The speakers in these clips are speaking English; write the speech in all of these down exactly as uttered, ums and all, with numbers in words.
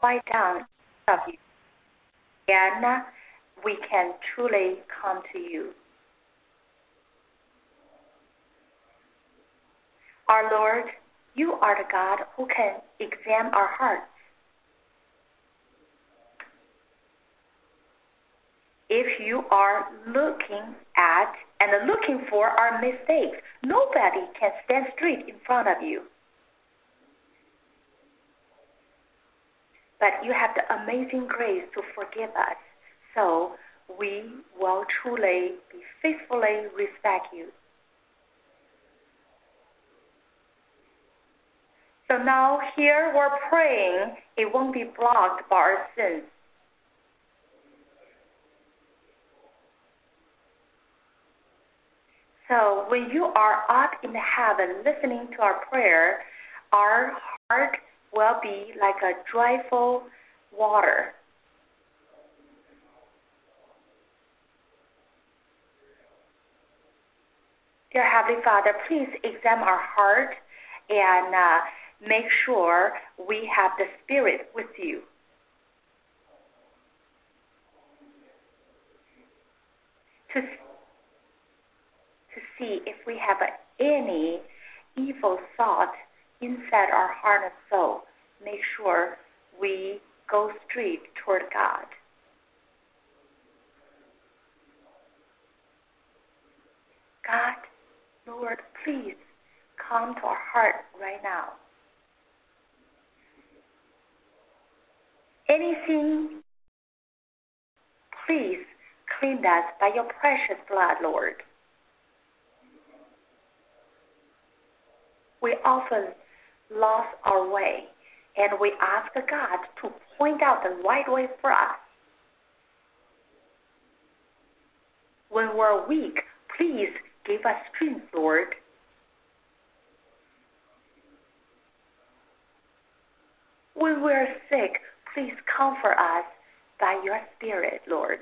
quiet down of you, and we can truly come to you. Our Lord, you are the God who can examine our hearts. If you are looking at and looking for our mistakes, nobody can stand straight in front of you. But you have the amazing grace to forgive us, so we will truly be faithfully respect you. So now here we're praying, it won't be blocked by our sins. So when you are up in heaven listening to our prayer, our heart will be like a joyful water. Dear Heavenly Father, please examine our heart and uh, make sure we have the Spirit with you. To to see if we have any evil thought inside our heart and soul. Make sure we go straight toward God. God, Lord, please come to our heart right now. Anything, please clean us by your precious blood, Lord. We often lost our way, and we ask God to point out the right way for us. When we're weak, please give us strength, Lord. When we're sick, please comfort us by your Spirit, Lord.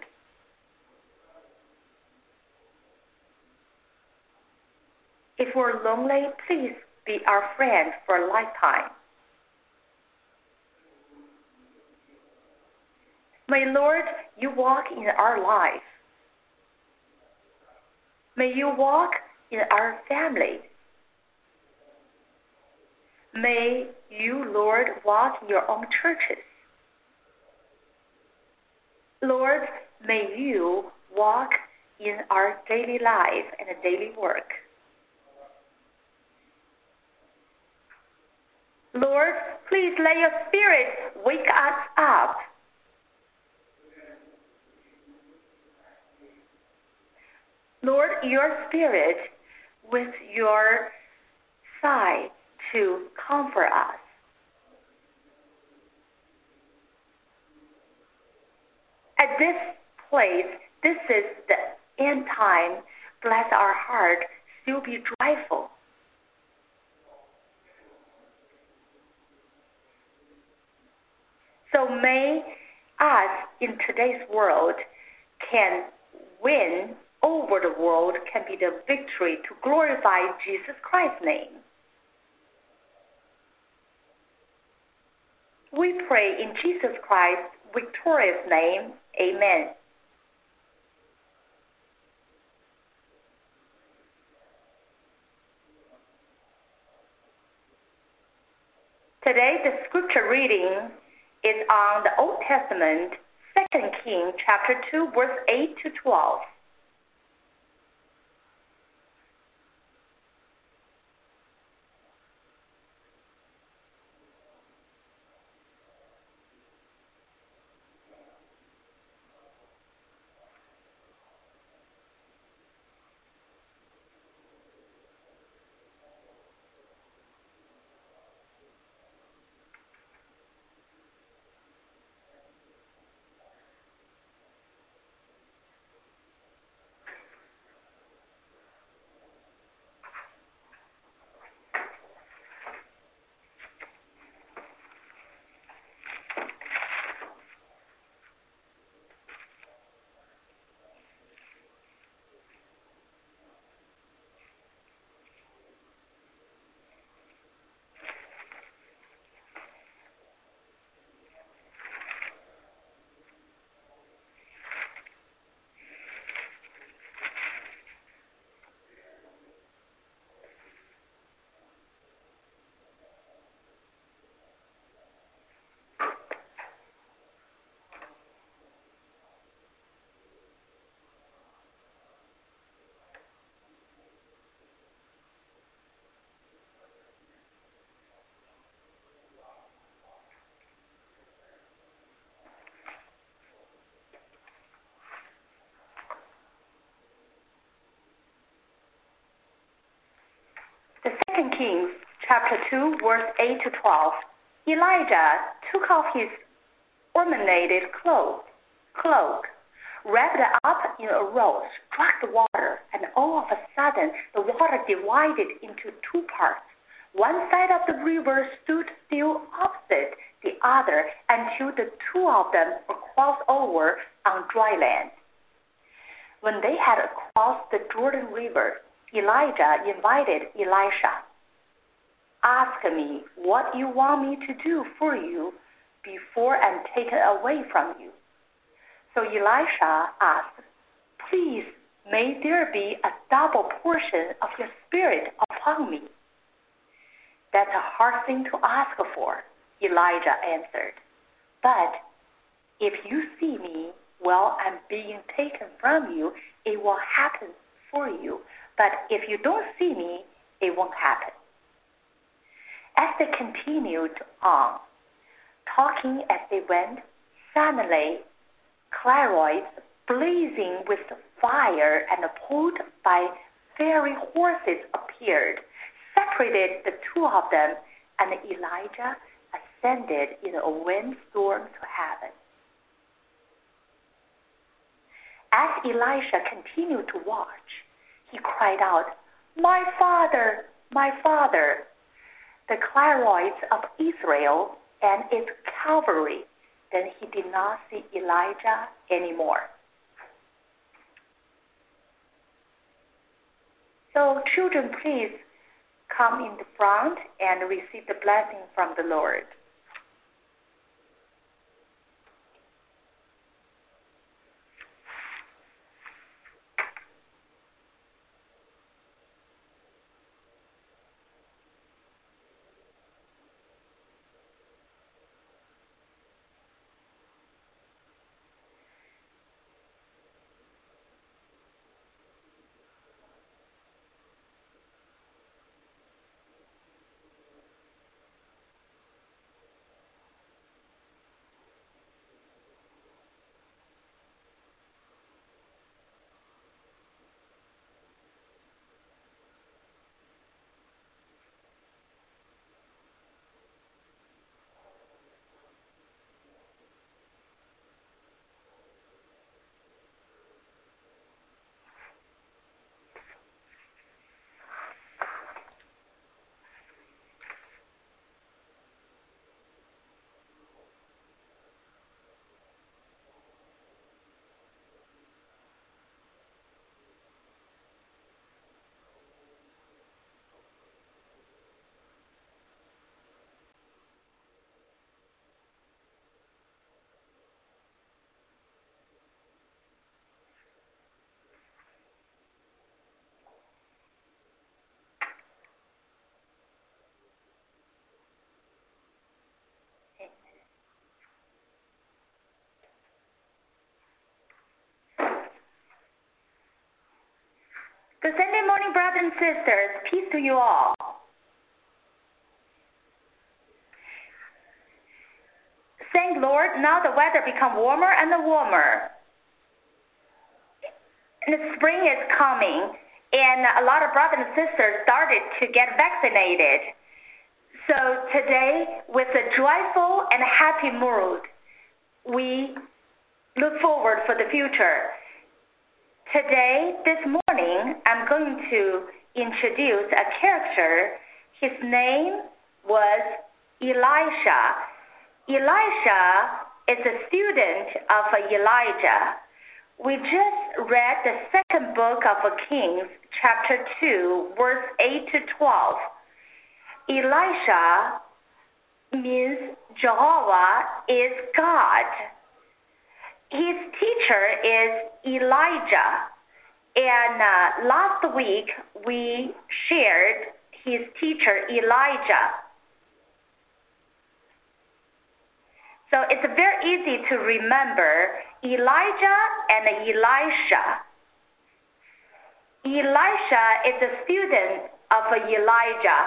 If we're lonely, please be our friend for a lifetime. May, Lord, you walk in our life. May you walk in our family. May you, Lord, walk in your own churches. Lord, may you walk in our daily life and daily work. Lord, please let your Spirit wake us up. Lord, your Spirit with your side to comfort us. At this place, this is the end time. Bless our heart, still be joyful. So may us in today's world can win over the world, can be the victory to glorify Jesus Christ's name. We pray in Jesus Christ's victorious name. Amen. Today, the scripture reading is on the Old Testament, Second Kings chapter two, verse eight to twelve. The Second Kings chapter two, verse eight to twelve. Elijah took off his ornamented cloak, cloak, wrapped up in a robe, struck the water, and all of a sudden the water divided into two parts. One side of the river stood still opposite the other until the two of them were crossed over on dry land. When they had crossed the Jordan River, Elijah invited Elisha, "Ask me what you want me to do for you before I'm taken away from you." So Elisha asked, "Please, may there be a double portion of your spirit upon me." "That's a hard thing to ask for," Elijah answered. "But if you see me while I'm being taken from you, it will happen for you. But if you don't see me, it won't happen." As they continued on, talking as they went, suddenly claroids blazing with fire and pulled by fiery horses appeared, separated the two of them, and Elijah ascended in a windstorm to heaven. As Elisha continued to watch, he cried out, "My father, my father!" The claroids of Israel and its cavalry. Then he did not see Elijah anymore. So children, please come in the front and receive the blessing from the Lord. Good Sunday morning, brothers and sisters. Peace to you all. Thank Lord, now the weather become warmer and warmer. And the spring is coming, and a lot of brothers and sisters started to get vaccinated. So today, with a joyful and happy mood, we look forward for the future. Today, this morning, I'm going to introduce a character. His name was Elisha. Elisha is a student of Elijah. We just read the second book of Kings, chapter two, verse eight to twelve. Elisha means Jehovah is God. His teacher is Elijah, and uh, last week we shared his teacher Elijah. So it's very easy to remember Elijah and Elisha. Elisha is a student of Elijah.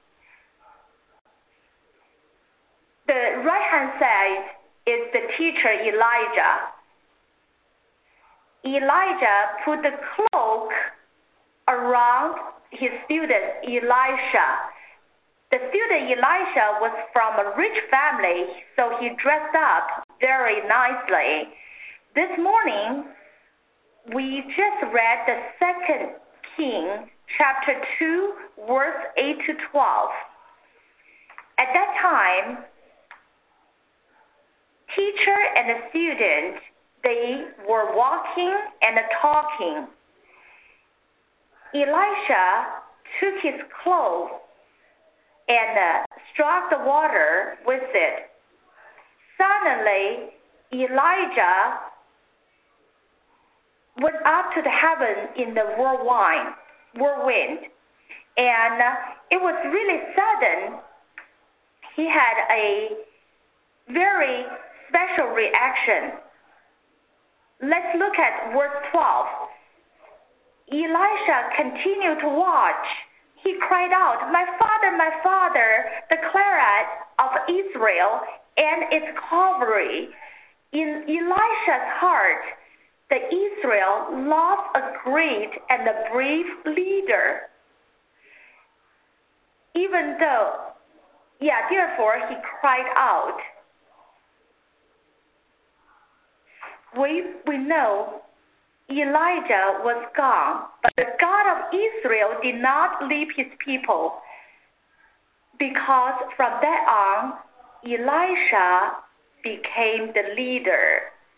The right-hand side is the teacher Elijah. Elijah put the cloak around his student Elisha. The student Elisha was from a rich family, so he dressed up very nicely. This morning, we just read the Second King, chapter two, verse eight to twelve. At that time, teacher and the student, they were walking and talking. Elisha took his clothes and uh, struck the water with it. Suddenly, Elijah went up to the heaven in the whirlwind, whirlwind, and uh, it was really sudden. He had a very special reaction. Let's look at verse twelve. Elisha continued to watch. He cried out, "My father, my father, the chariot of Israel and its cavalry." In Elisha's heart, the Israel lost a great and a brave leader. Even though, yeah, therefore he cried out. We, we know Elijah was gone, but the God of Israel did not leave his people, because from that on, Elisha became the leader.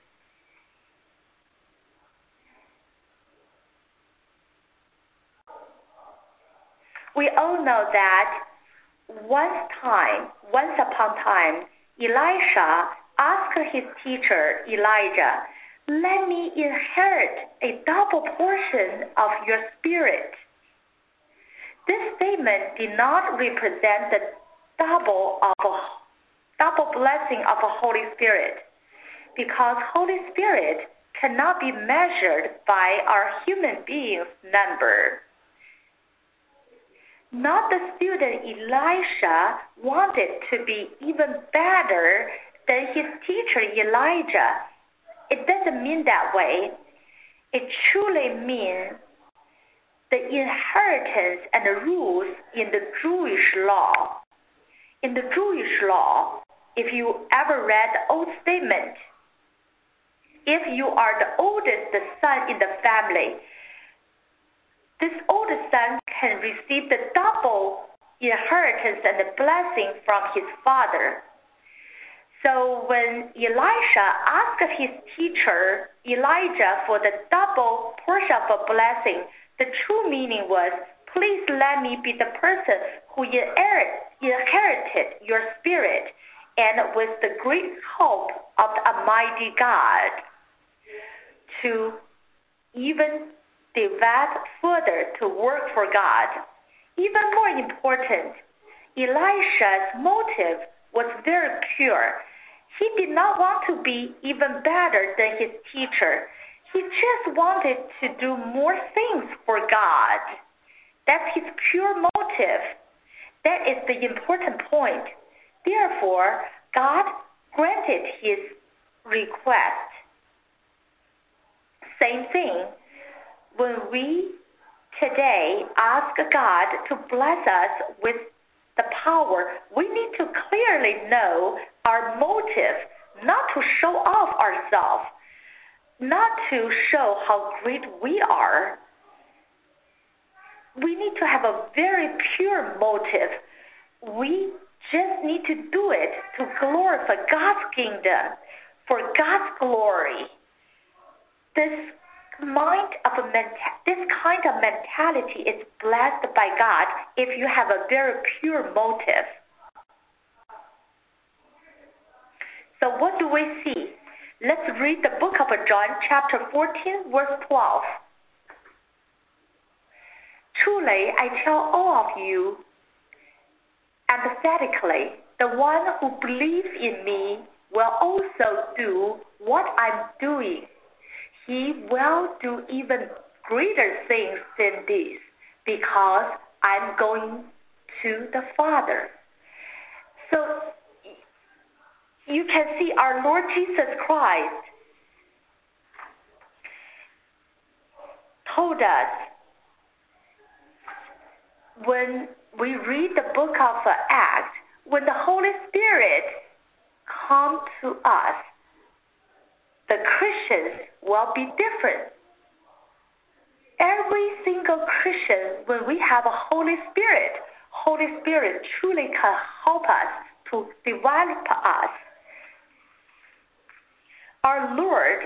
We all know that once time, once upon time, Elisha asked his teacher Elijah, "Let me inherit a double portion of your spirit." This statement did not represent the double of a, double blessing of the Holy Spirit, because Holy Spirit cannot be measured by our human beings' number. Not the student Elisha wanted to be even better than his teacher Elijah. It doesn't mean that way. It truly means the inheritance and the rules in the Jewish law. In the Jewish law, if you ever read the Old Testament, if you are the oldest son in the family, this oldest son can receive the double inheritance and the blessing from his father. So when Elisha asked his teacher Elijah for the double portion of a blessing, the true meaning was, "Please let me be the person who inherited your spirit, and with the great hope of the Almighty God, to even develop further to work for God." Even more important, Elisha's motive was very pure. He did not want to be even better than his teacher. He just wanted to do more things for God. That's his pure motive. That is the important point. Therefore, God granted his request. Same thing. When we today ask God to bless us with the power, we need to clearly know our motive, not to show off ourselves, not to show how great we are. We need to have a very pure motive. We just need to do it to glorify God's kingdom, for God's glory. This mind of a menta- this kind of mentality is blessed by God if you have a very pure motive. So what do we see? Let's read the book of John, chapter fourteen, verse twelve. "Truly, I tell all of you, emphatically, the one who believes in me will also do what I'm doing. He will do even greater things than this, because I'm going to the Father." So you can see our Lord Jesus Christ told us when we read the book of Acts, when the Holy Spirit comes to us, the Christians will be different. Every single Christian, when we have a Holy Spirit, Holy Spirit truly can help us to develop us. Our Lord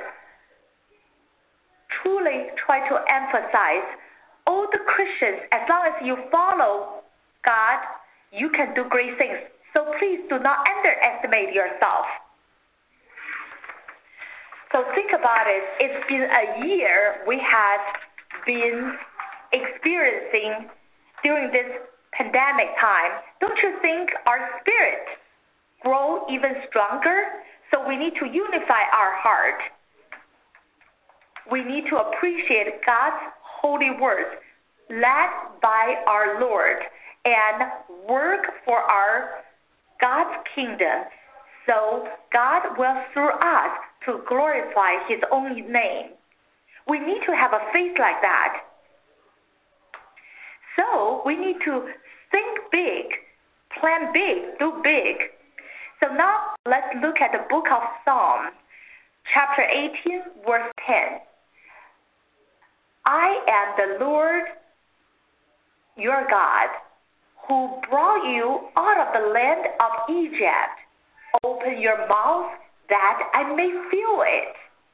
truly try to emphasize all the Christians, as long as you follow God, you can do great things. So please do not underestimate yourself. So think about it. It's been a year we have been experiencing during this pandemic time. Don't you think our spirit grow even stronger? So we need to unify our heart. We need to appreciate God's holy words led by our Lord and work for our God's kingdom, so God will through us to glorify His own name. We need to have a faith like that. So we need to think big, plan big, do big. So now let's look at the book of Psalms, chapter eighteen, verse ten. I am the Lord your God, who brought you out of the land of Egypt. Open your mouth that I may fill it.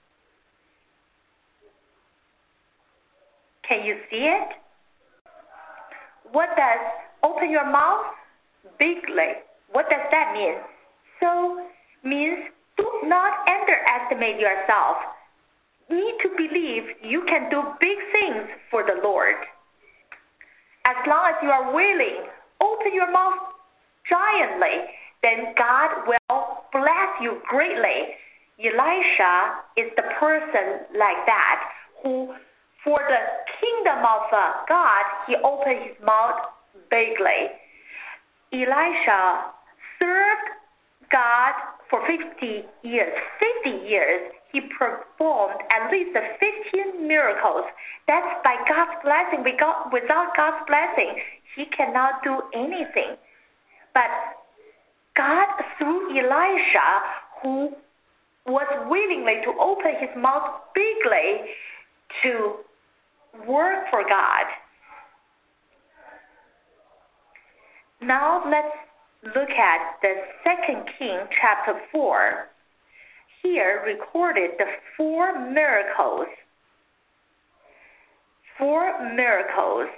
Can you see it? What does open your mouth bigly? What does that mean? So means do not underestimate yourself. Need to believe you can do big things for the Lord. As long as you are willing, open your mouth giantly, then God will bless you greatly. Elisha is the person like that who, for the kingdom of God, he opened his mouth bigly. Elisha served God for fifty years. fifty years, he performed at least fifteen miracles. That's by God's blessing. Without God's blessing, he cannot do anything. But God, through Elisha, who was willingly to open his mouth bigly to work for God. Now let's look at the Second King chapter four. Here recorded the four miracles. Four miracles.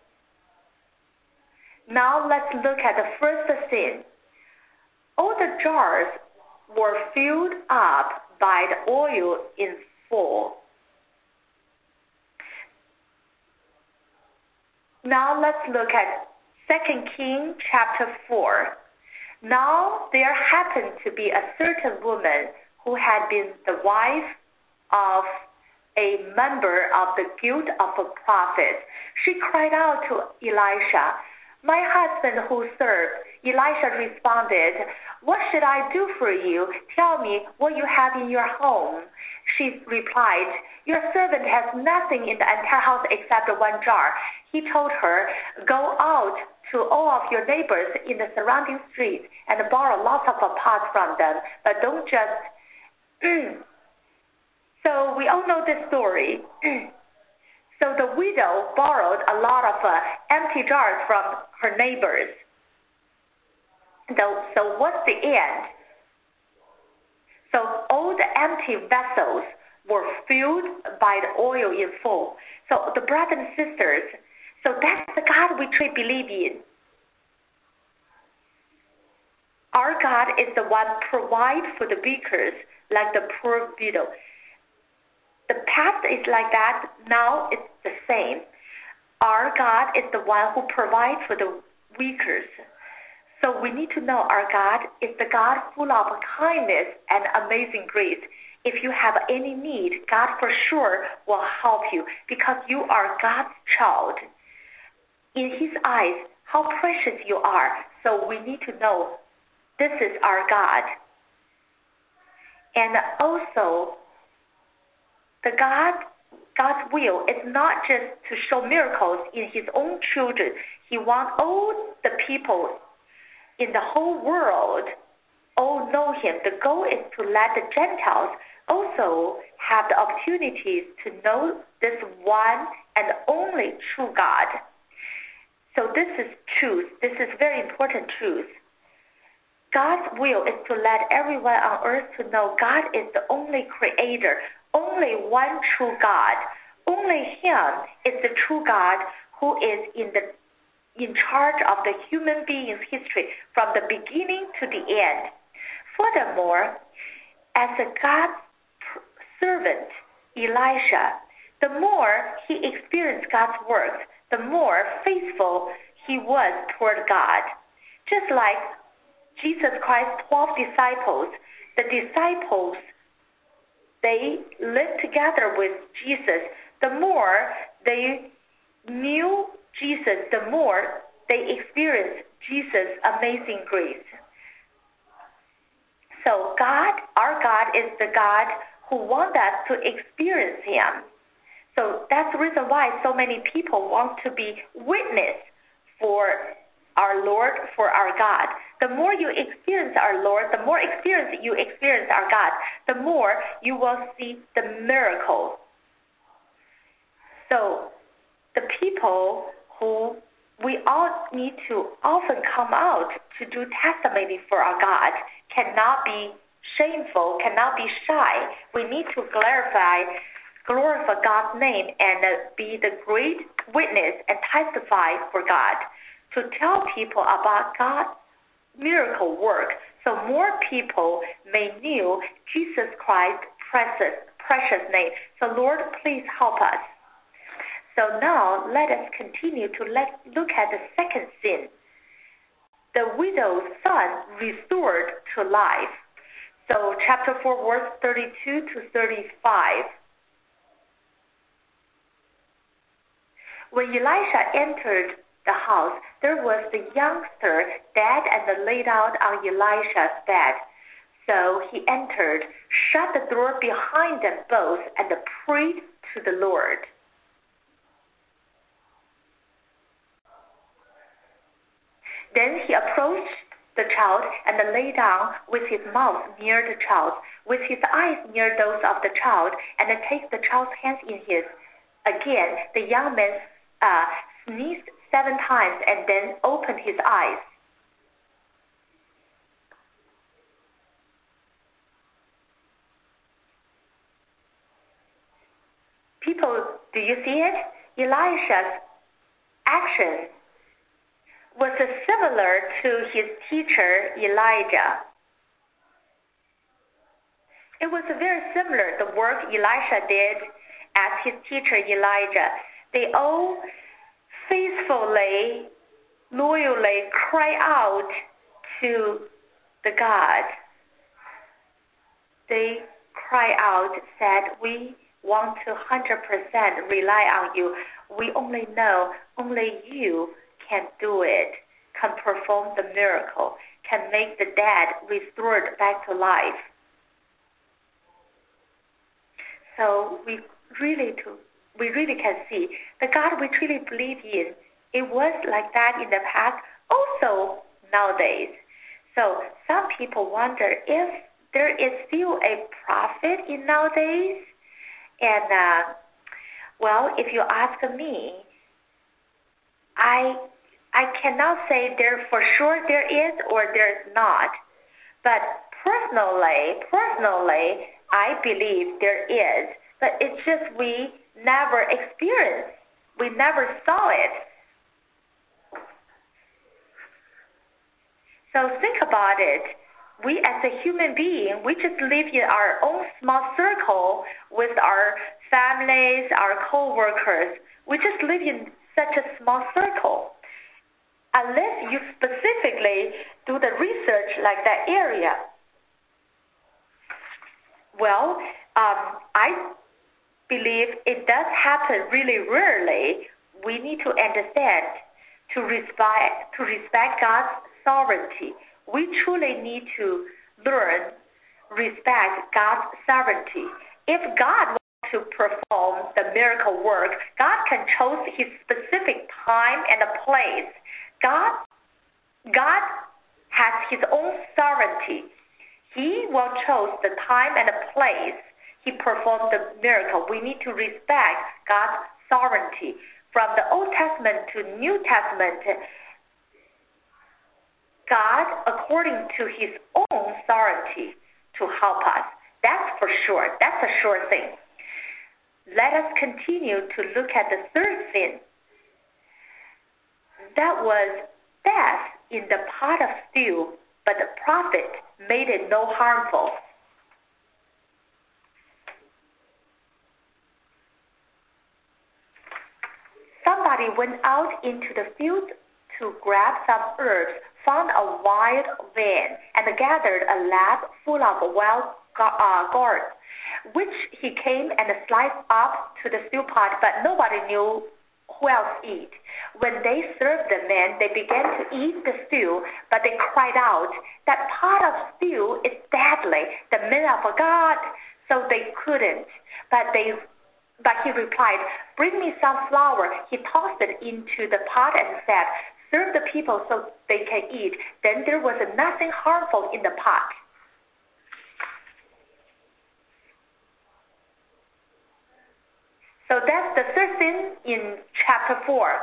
Now let's look at the first scene. All the jars were filled up by the oil in full. Now let's look at Second King chapter four. Now there happened to be a certain woman who had been the wife of a member of the guild of a prophet. She cried out to Elisha, "My husband who served." Elisha responded, "What should I do for you? Tell me what you have in your home." She replied, "Your servant has nothing in the entire house except one jar." He told her, "Go out to all of your neighbors in the surrounding streets and borrow lots of pots from them, but don't just..." So we all know this story. So the widow borrowed a lot of uh, empty jars from her neighbors. So, so what's the end? So all the empty vessels were filled by the oil in full. So the brothers and sisters, so that's the God we truly believe in. Our God is the one provide for the weakers, like the poor widow. The past is like that, now it's the same. Our God is the one who provides for the weakers. So we need to know our God is the God full of kindness and amazing grace. If you have any need, God for sure will help you because you are God's child. In His eyes, how precious you are. So we need to know this is our God. And also, the God God's will is not just to show miracles in his own children. He wants all the people in the whole world all know him. The goal is to let the Gentiles also have the opportunities to know this one and only true God. So this is truth. This is very important truth. God's will is to let everyone on earth to know God is the only creator, only one true God. Only him is the true God who is in the in charge of the human being's history from the beginning to the end. Furthermore, as a God's servant, Elisha, the more he experienced God's works, the more faithful he was toward God. Just like Jesus Christ's twelve disciples, the disciples, they lived together with Jesus. The more they knew Jesus, the more they experienced Jesus' amazing grace. So God, our God, is the God who wants us to experience him. So that's the reason why so many people want to be witness for our Lord, for our God. The more you experience our Lord, the more experience you experience our God, the more you will see the miracle. So the people who we all need to often come out to do testimony for our God cannot be shameful, cannot be shy. We need to glorify, glorify God's name and be the great witness and testify for God, to tell people about God's miracle work so more people may know Jesus Christ's precious, precious name. So Lord, please help us. So now let us continue to let, look at the second sin. The widow's son restored to life. So chapter four, verse thirty-two to thirty-five. When Elisha entered the house, there was the youngster dead and laid out on Elisha's bed. So he entered, shut the door behind them both, and prayed to the Lord. Then he approached the child and lay down with his mouth near the child, with his eyes near those of the child, and take the child's hands in his. Again, the young man uh, sneezed seven times and then opened his eyes. People, do you see it? Elisha's action was similar to his teacher Elijah. It was very similar, the work Elisha did as his teacher Elijah. They all faithfully, loyally cry out to the God. They cry out, said, we want to one hundred percent rely on you. We only know only you can do it, can perform the miracle, can make the dead restored back to life. So we really to we really can see the God we truly believe in. It was like that in the past, also nowadays. So some people wonder if there is still a prophet in nowadays. And uh, well, if you ask me, I I cannot say there for sure there is or there's not. But personally, personally, I believe there is. But it's just we never experienced. We never saw it. So think about it. We as a human being, we just live in our own small circle with our families, our co-workers. We just live in such a small circle. Unless you specifically do the research like that area. Well, um, I believe it does happen really rarely. We need to understand, to respect, to respect God's sovereignty. We truly need to learn, respect God's sovereignty. If God wants to perform the miracle work, God can choose his specific time and place. God, God has his own sovereignty. He will choose the time and the place he performed the miracle. We need to respect God's sovereignty. From the Old Testament to New Testament, God, according to his own sovereignty, to help us. That's for sure. That's a sure thing. Let us continue to look at the third sin. That was death in the pot of stew, but the prophet made it no harmful. Somebody went out into the field to grab some herbs, found a wild van, and gathered a lap full of wild uh, gourds, which he came and sliced up to the stew pot, but nobody knew who else eat. When they served the men, they began to eat the stew, but they cried out, "That pot of stew is deadly, the men of God." So they couldn't. But they But he replied, "Bring me some flour." He tossed it into the pot and said, "Serve the people so they can eat." Then there was nothing harmful in the pot. So that's the third sin in chapter four.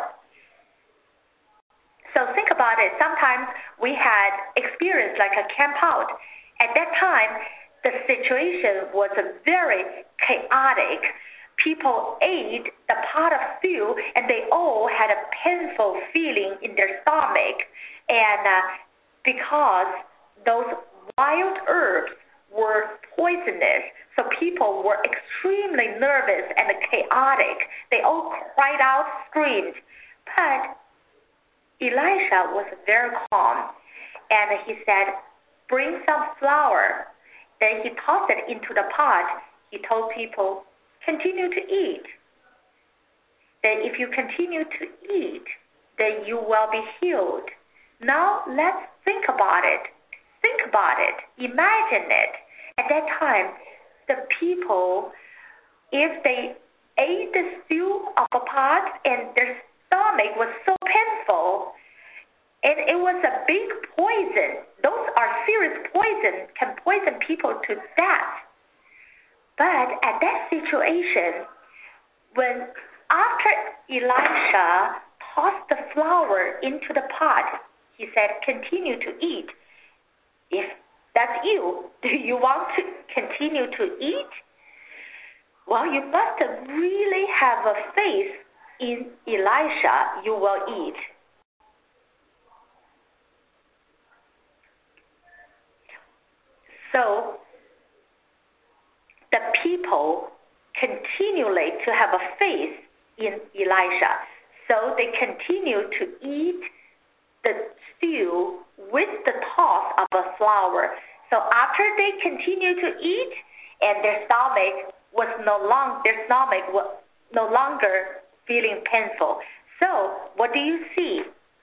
So think about it. Sometimes we had experienced like a camp out. At that time, the situation was very chaotic. People ate the pot of stew, and they all had a painful feeling in their stomach. And uh, because those wild herbs were poisonous, so people were extremely nervous and chaotic. They all cried out, screamed. But Elisha was very calm, and he said, "Bring some flour." Then he tossed it into the pot. He told people, "Continue to eat. Then if you continue to eat, then you will be healed." Now let's think about it. Think about it. Imagine it. At that time, the people, if they ate the stew of a pot and their stomach was so painful, and it was a big poison. Those are serious poison, can poison people to death. But at that situation, when after Elisha tossed the flour into the pot, he said, "Continue to eat." If that's you, do you want to continue to eat? Well, you must really have a faith in Elisha. You will eat. So the people continually to have a faith in Elisha. So they continue to eat the stew with the toss of a flour. So after they continue to eat, and their stomach was no longer their stomach was no longer feeling painful. So what do you see?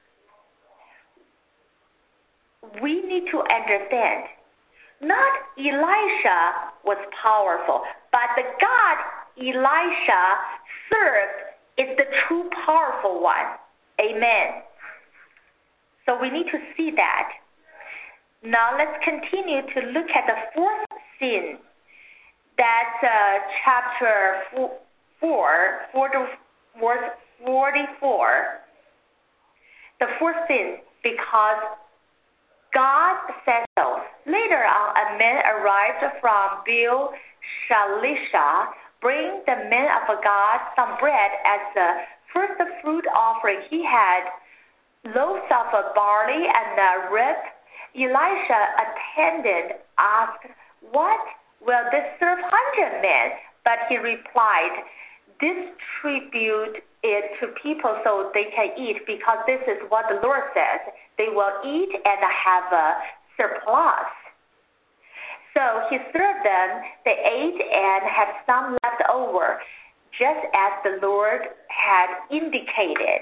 We need to understand. Not Elisha was powerful, but the God Elisha served is the true powerful one. Amen. So we need to see that. Now let's continue to look at the fourth sin. That's uh, chapter four, verse forty-four. The fourth sin, because God said so. Later on, a man arrived from Baal Shalisha, bring the man of God some bread as the first fruit offering. He had loaves of barley and a rib. Elisha attended, asked, "What will this serve hundred men?" But he replied, "Distribute it to people so they can eat, because this is what the Lord says. They will eat and have a surplus." So he served them. They ate and had some left over, just as the Lord had indicated.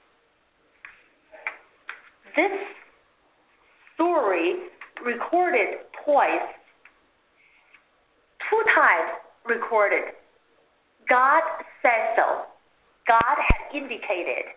This story recorded twice, two times recorded God said so. God has indicated.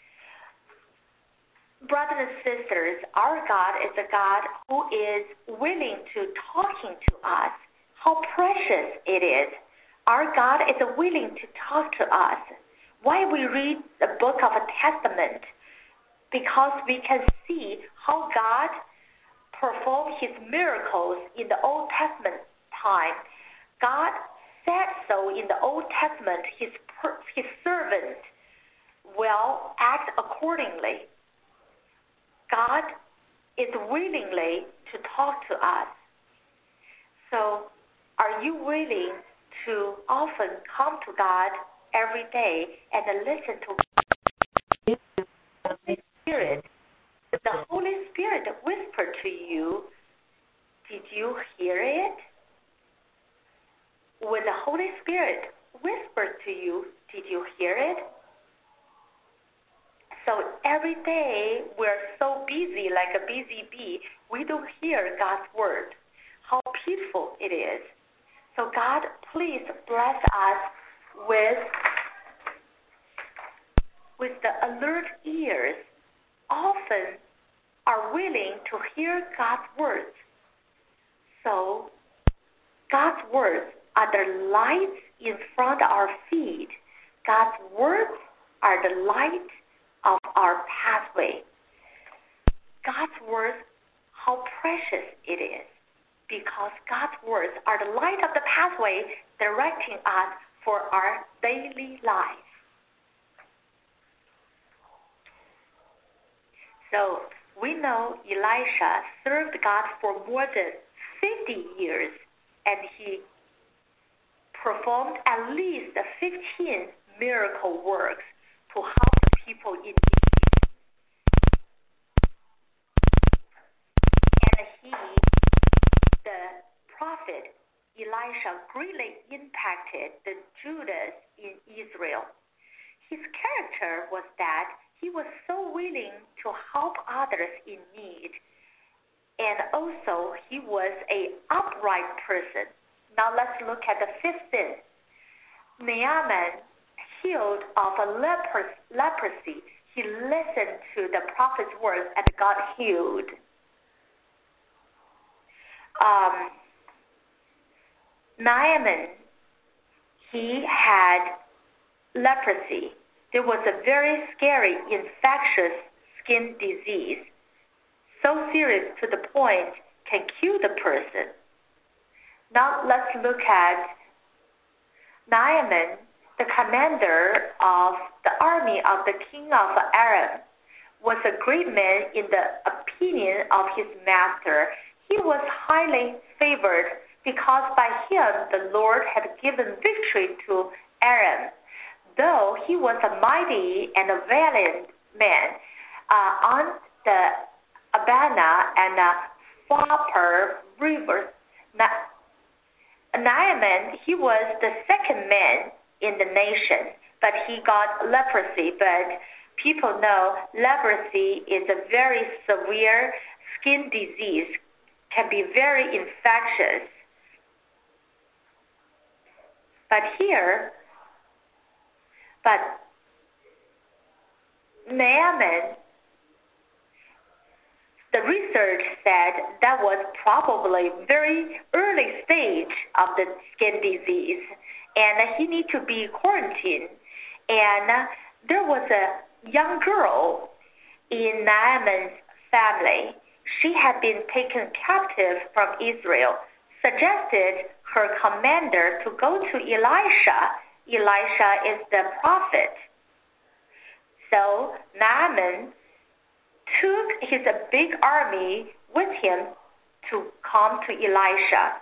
Brothers and sisters, our God is a God who is willing to talking to us. How precious it is. Our God is willing to talk to us. Why we read the book of a Testament? Because we can see how God performed his miracles in the Old Testament time. God said so in the Old Testament, his, his servant will act accordingly. God is willingly to talk to us. So, are you willing to often come to God every day and listen to the Holy Spirit? The Holy Spirit whisper to you, did you hear it? When the Holy Spirit whispered to you, did you hear it? So every day we're so busy, like a busy bee, we don't hear God's word. How peaceful it is. So God, please bless us with, with the alert ears, often are willing to hear God's words. So God's words are the lights in front of our feet. God's words are the light of our pathway. God's words, how precious it is, because God's words are the light of the pathway directing us for our daily life. So we know Elisha served God for more than fifty years, and he performed at least fifteen miracle works to help the people in need. And he, the prophet Elisha, greatly impacted the Judah in Israel. His character was that he was so willing to help others in need, and also he was an upright person. Now let's look at the fifth sin. Naaman, healed of a leper, leprosy, he listened to the prophet's words and got healed. Um, Naaman, he had leprosy. There was a very scary infectious skin disease, so serious to the point can kill the person. Now let's look at Naaman, the commander of the army of the king of Aram, was a great man in the opinion of his master. He was highly favored because by him the Lord had given victory to Aram. Though he was a mighty and a valiant man, uh, on the Abana and uh, Pharpar rivers, Naaman, he was the second man in the nation, but he got leprosy. But people know leprosy is a very severe skin disease, can be very infectious. But here, but Naaman, the research said that was probably very early stage of the skin disease, and he need to be quarantined. And there was a young girl in Naaman's family. She had been taken captive from Israel, suggested her commander to go to Elisha. Elisha is the prophet. So Naaman took his big army with him to come to Elisha.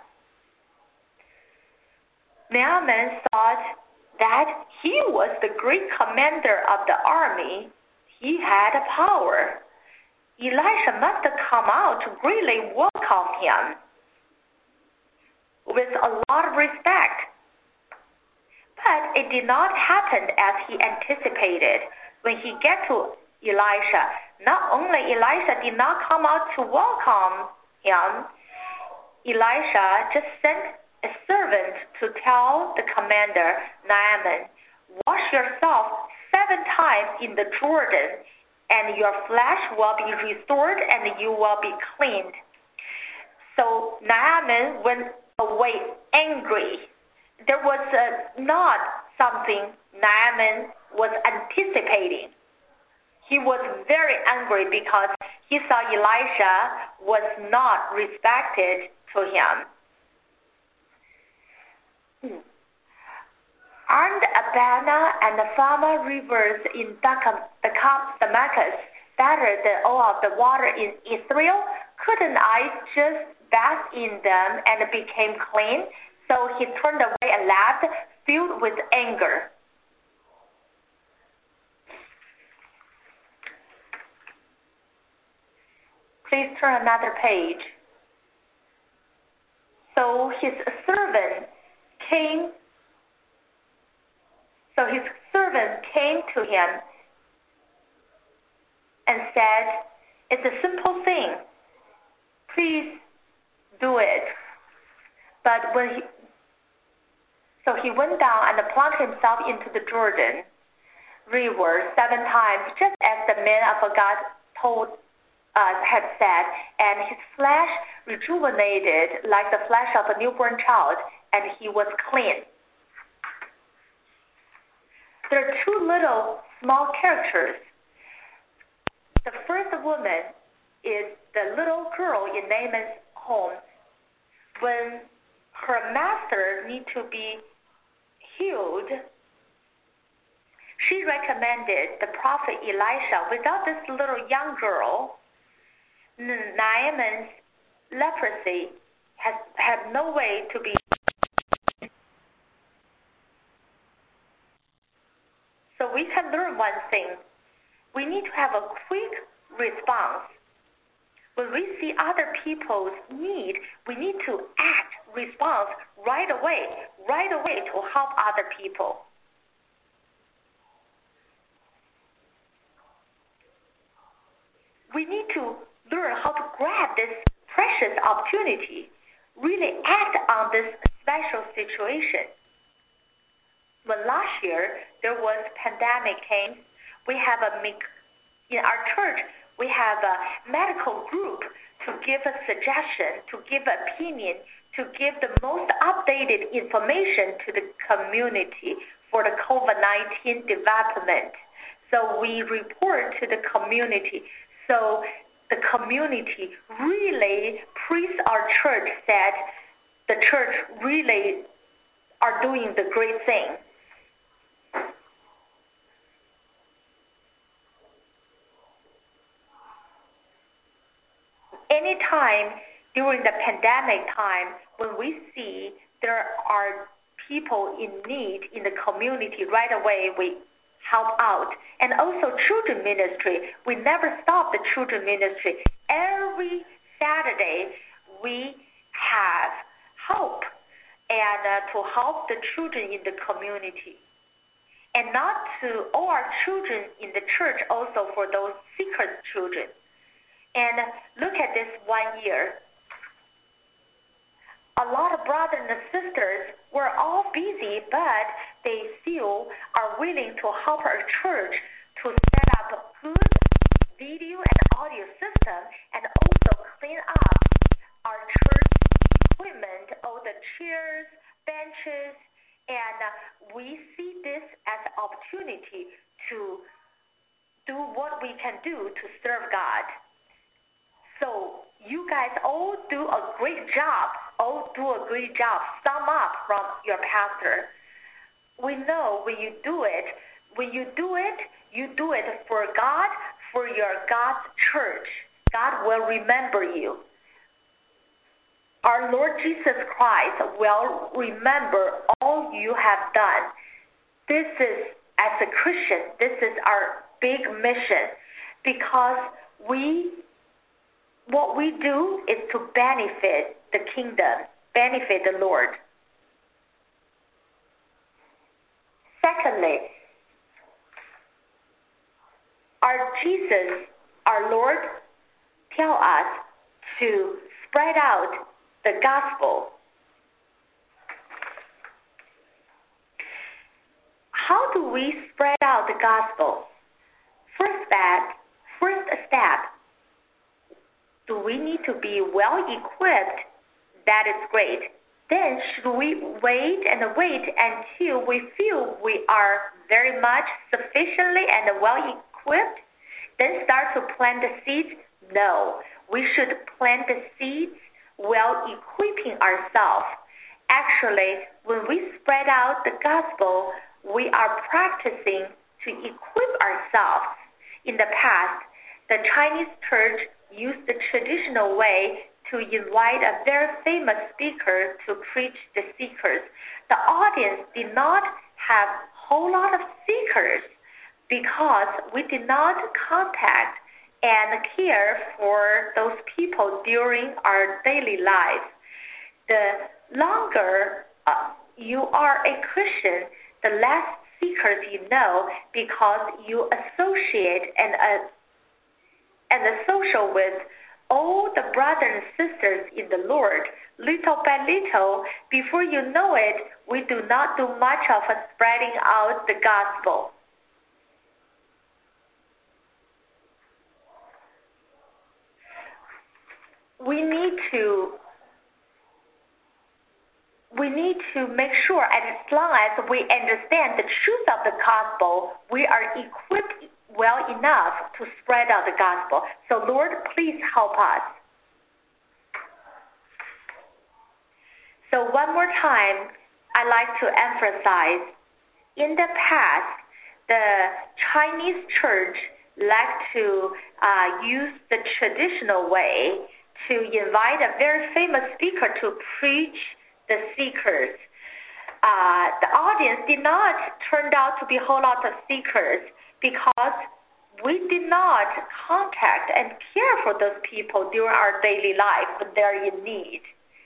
Naaman thought that he was the great commander of the army. He had power. Elisha must come out to greatly welcome him with a lot of respect. But it did not happen as he anticipated. When he got to Elisha, not only Elisha did not come out to welcome him, Elisha just sent a servant to tell the commander, Naaman, wash yourself seven times in the Jordan, and your flesh will be restored and you will be cleaned. So Naaman went away angry. There was uh, not something Naaman was anticipating. He was very angry because he saw Elisha was not respected to him. Hmm. Aren't Abana and the Fama rivers in Damascus better than all of the water in Israel? Couldn't I just bath in them and became clean? So he turned away and laughed, filled with anger. Please turn another page. So his servant came. So his servant came to him and said, "It's a simple thing. Please do it." But when he, so he went down and plunged himself into the Jordan River seven times, just as the man of God told us had said, and his flesh rejuvenated like the flesh of a newborn child, and he was clean. There are two little small characters. The first woman is the little girl in Naaman's home. When her master needs to be healed, she recommended the prophet Elisha. Without this little young girl, Naaman's leprosy has had no way to be. So we can learn one thing. We need to have a quick response. When we see other people's need, we need to act, response right away, right away to help other people. We need to learn how to grab this precious opportunity, really act on this special situation. When last year there was pandemic came, we have a in our church we have a medical group to give a suggestion, to give opinion, to give the most updated information to the community for the COVID nineteen development. So we report to the community. So the community really praised our church, said the church really are doing the great thing. Anytime during the pandemic time, when we see there are people in need in the community, right away we help out. And also children ministry, we never stop the children ministry. Every Saturday we have hope and uh, to help the children in the community. And not to all our children in the church, also for those secret children. And look at this one year. A lot of brothers and sisters were all busy, but they still are willing to help our church to set up a good video and audio system and also clean up our church equipment, all the chairs, benches, and we see this as an opportunity to do what we can do to serve God. So you guys all do a great job, all do a great job. Sum up from your pastor. We know when you do it, when you do it, you do it for God, for your God's church. God will remember you. Our Lord Jesus Christ will remember all you have done. This is, as a Christian, this is our big mission because we What we do is to benefit the kingdom, benefit the Lord. Secondly, our Jesus, our Lord, tell us to spread out the gospel. how do we spread out the gospel? First step, first step, do we need to be well equipped? That is great. Then should we wait and wait until we feel we are very much sufficiently and well equipped? Then start to plant the seeds? No, we should plant the seeds while equipping ourselves. Actually, when we spread out the gospel, we are practicing to equip ourselves. In the past, the Chinese church used the traditional way to invite a very famous speaker to preach the seekers. The audience did not have a whole lot of seekers because we did not contact and care for those people during our daily life. The longer uh, you are a Christian, the less seekers you know because you associate and uh, and social with all the brothers and sisters in the Lord. Little by little, before you know it, we do not do much of a spreading out the gospel. We need to we need to make sure, and as long as we understand the truth of the gospel, we are equipped well enough to spread out the gospel. So Lord, please help us. So one more time, I like to emphasize, in the past, the Chinese church liked to uh, use the traditional way to invite a very famous speaker to preach the seekers. Uh, the audience did not turn out to be a whole lot of seekers because we did not contact and care for those people during our daily life when they're in need.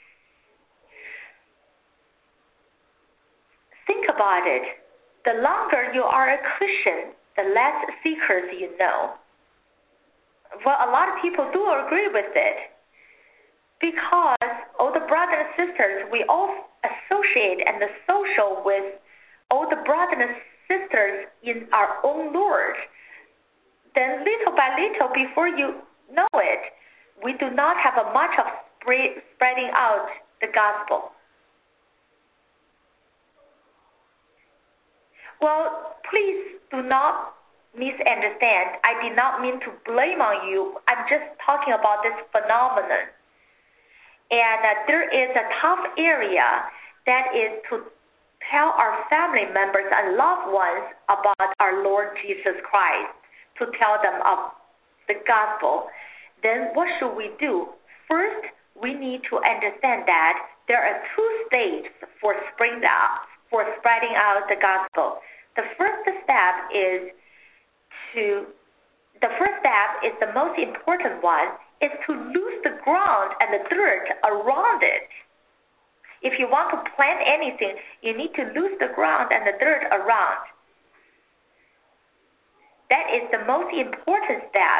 Think about it. The longer you are a Christian, the less seekers you know. Well, a lot of people do agree with it because all the brothers and sisters, we all associate and social with all the brothers and sisters in our own Lord. Then little by little, before you know it, we do not have a much of spread, spreading out the gospel. Well, please do not misunderstand. I did not mean to blame on you. I'm just talking about this phenomenon. And uh, there is a tough area that is to tell our family members and loved ones about our Lord Jesus Christ, to tell them of the gospel. Then what should we do? First, we need to understand that there are two stages for spreading out, for spreading out the gospel. The first step is to, the first step is the most important one, is to lose the ground and the dirt around it. If you want to plant anything, you need to lose the ground and the dirt around. That is the most important step.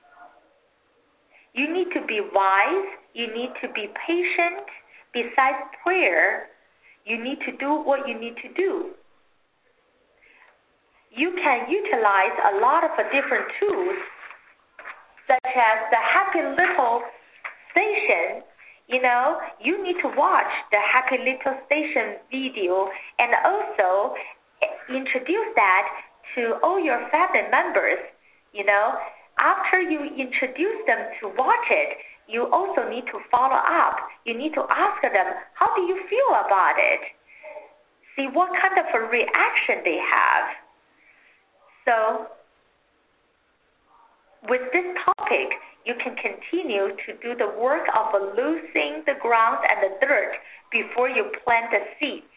You need to be wise. You need to be patient. Besides prayer, you need to do what you need to do. You can utilize a lot of different tools, such as the Happy Little Station. You know, you need to watch the Happy Little Station video and also introduce that to all your family members. You know, after you introduce them to watch it, you also need to follow up. You need to ask them, how do you feel about it? See what kind of a reaction they have. So, with this topic, you can continue to do the work of losing the ground and the dirt before you plant the seeds.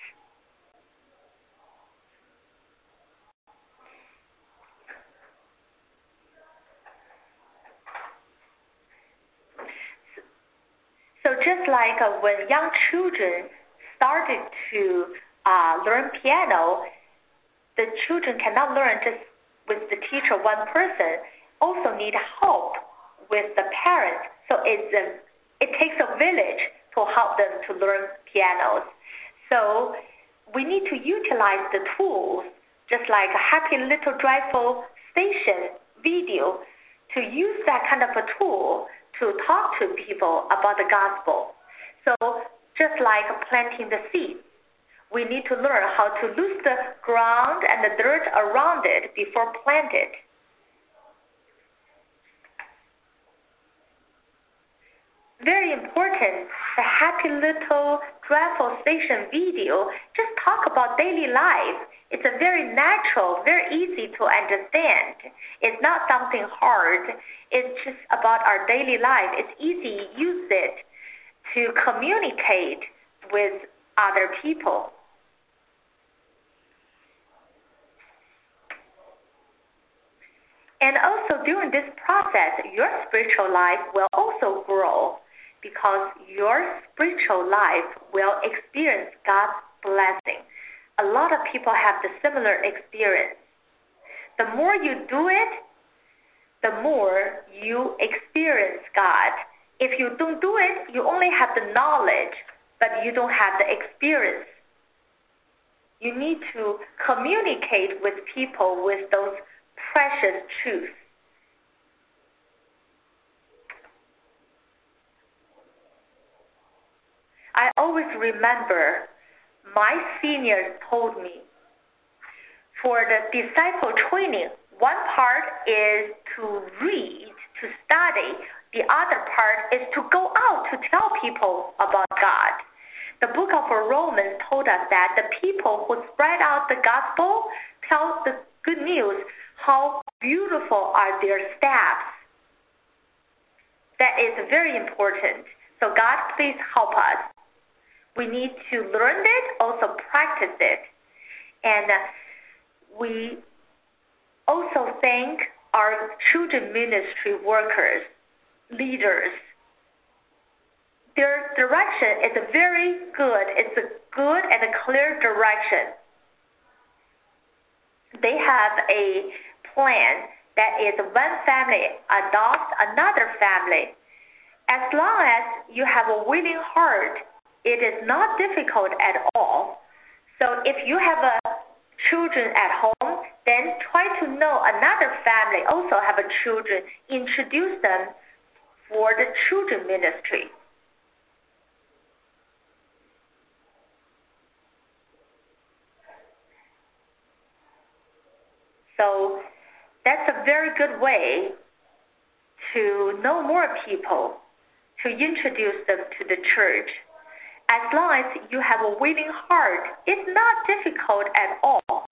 So just like uh, when young children started to uh, learn piano, the children cannot learn just with the teacher, one person, also need help with the parents. So it's a, it takes a village to help them to learn pianos. So we need to utilize the tools just like a Happy Little Joyful Station video, to use that kind of a tool to talk to people about the gospel. So just like planting the seed, we need to learn how to lose the ground and the dirt around it before planted. Very important, the Happy Little Joyful Station video just talk about daily life. It's a very natural, very easy to understand. It's not something hard. It's just about our daily life. It's easy to use it to communicate with other people. And also during this process, your spiritual life will also grow, because your spiritual life will experience God's blessing. A lot of people have the similar experience. The more you do it, the more you experience God. If you don't do it, you only have the knowledge, but you don't have the experience. You need to communicate with people with those precious truths. I always remember my seniors told me, for the disciple training, one part is to read, to study. The other part is to go out to tell people about God. The book of Romans told us that the people who spread out the gospel tell the good news, how beautiful are their staffs. That is very important. So God, please help us. We need to learn it, also practice it. And we also thank our children ministry workers, leaders. Their direction is very good. It's a good and a clear direction. They have a plan that is one family adopts another family. As long as you have a willing heart, it is not difficult at all. So if you have a children at home, then try to know another family also have a children. Introduce them for the children ministry. So that's a very good way to know more people, to introduce them to the church. As long as you have a willing heart, it's not difficult at all.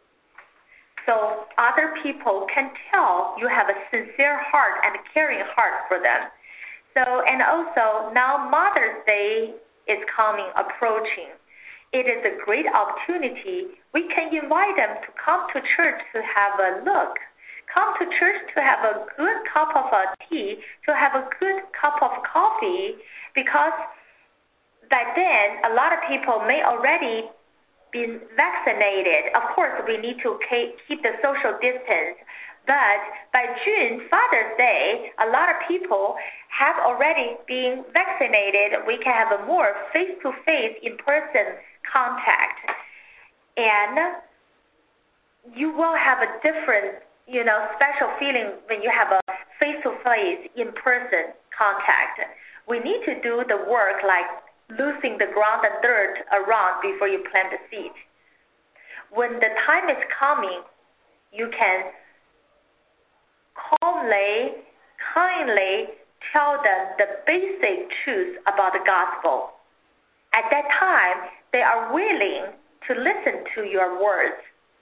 So other people can tell you have a sincere heart and a caring heart for them. So, and also now Mother's Day is coming, approaching. It is a great opportunity. We can invite them to come to church to have a look. Come to church to have a good cup of tea, to have a good cup of coffee, because by then, a lot of people may already been vaccinated. Of course, we need to keep the social distance. But by June, Father's Day, a lot of people have already been vaccinated. We can have a more face-to-face, in-person contact. And you will have a different, you know, special feeling when you have a face-to-face, in-person contact. We need to do the work like losing the ground and dirt around before you plant the seed. When the time is coming, you can calmly, kindly tell them the basic truth about the gospel. At that time, they are willing to listen to your words.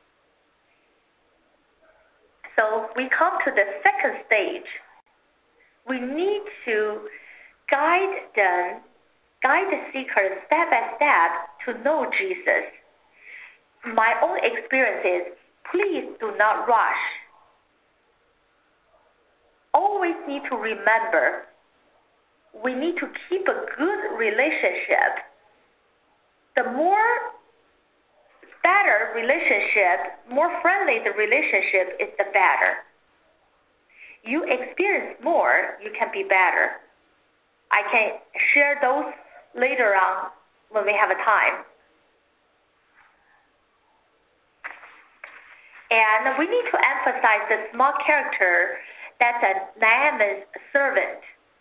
So we come to the second stage. We need to guide them Guide the seekers step by step to know Jesus. My own experience is, please do not rush. Always need to remember, we need to keep a good relationship. The more better relationship, more friendly the relationship is, the better. You experience more, you can be better. I can share those later on when we have a time. And we need to emphasize the small character that's a Naaman's servant.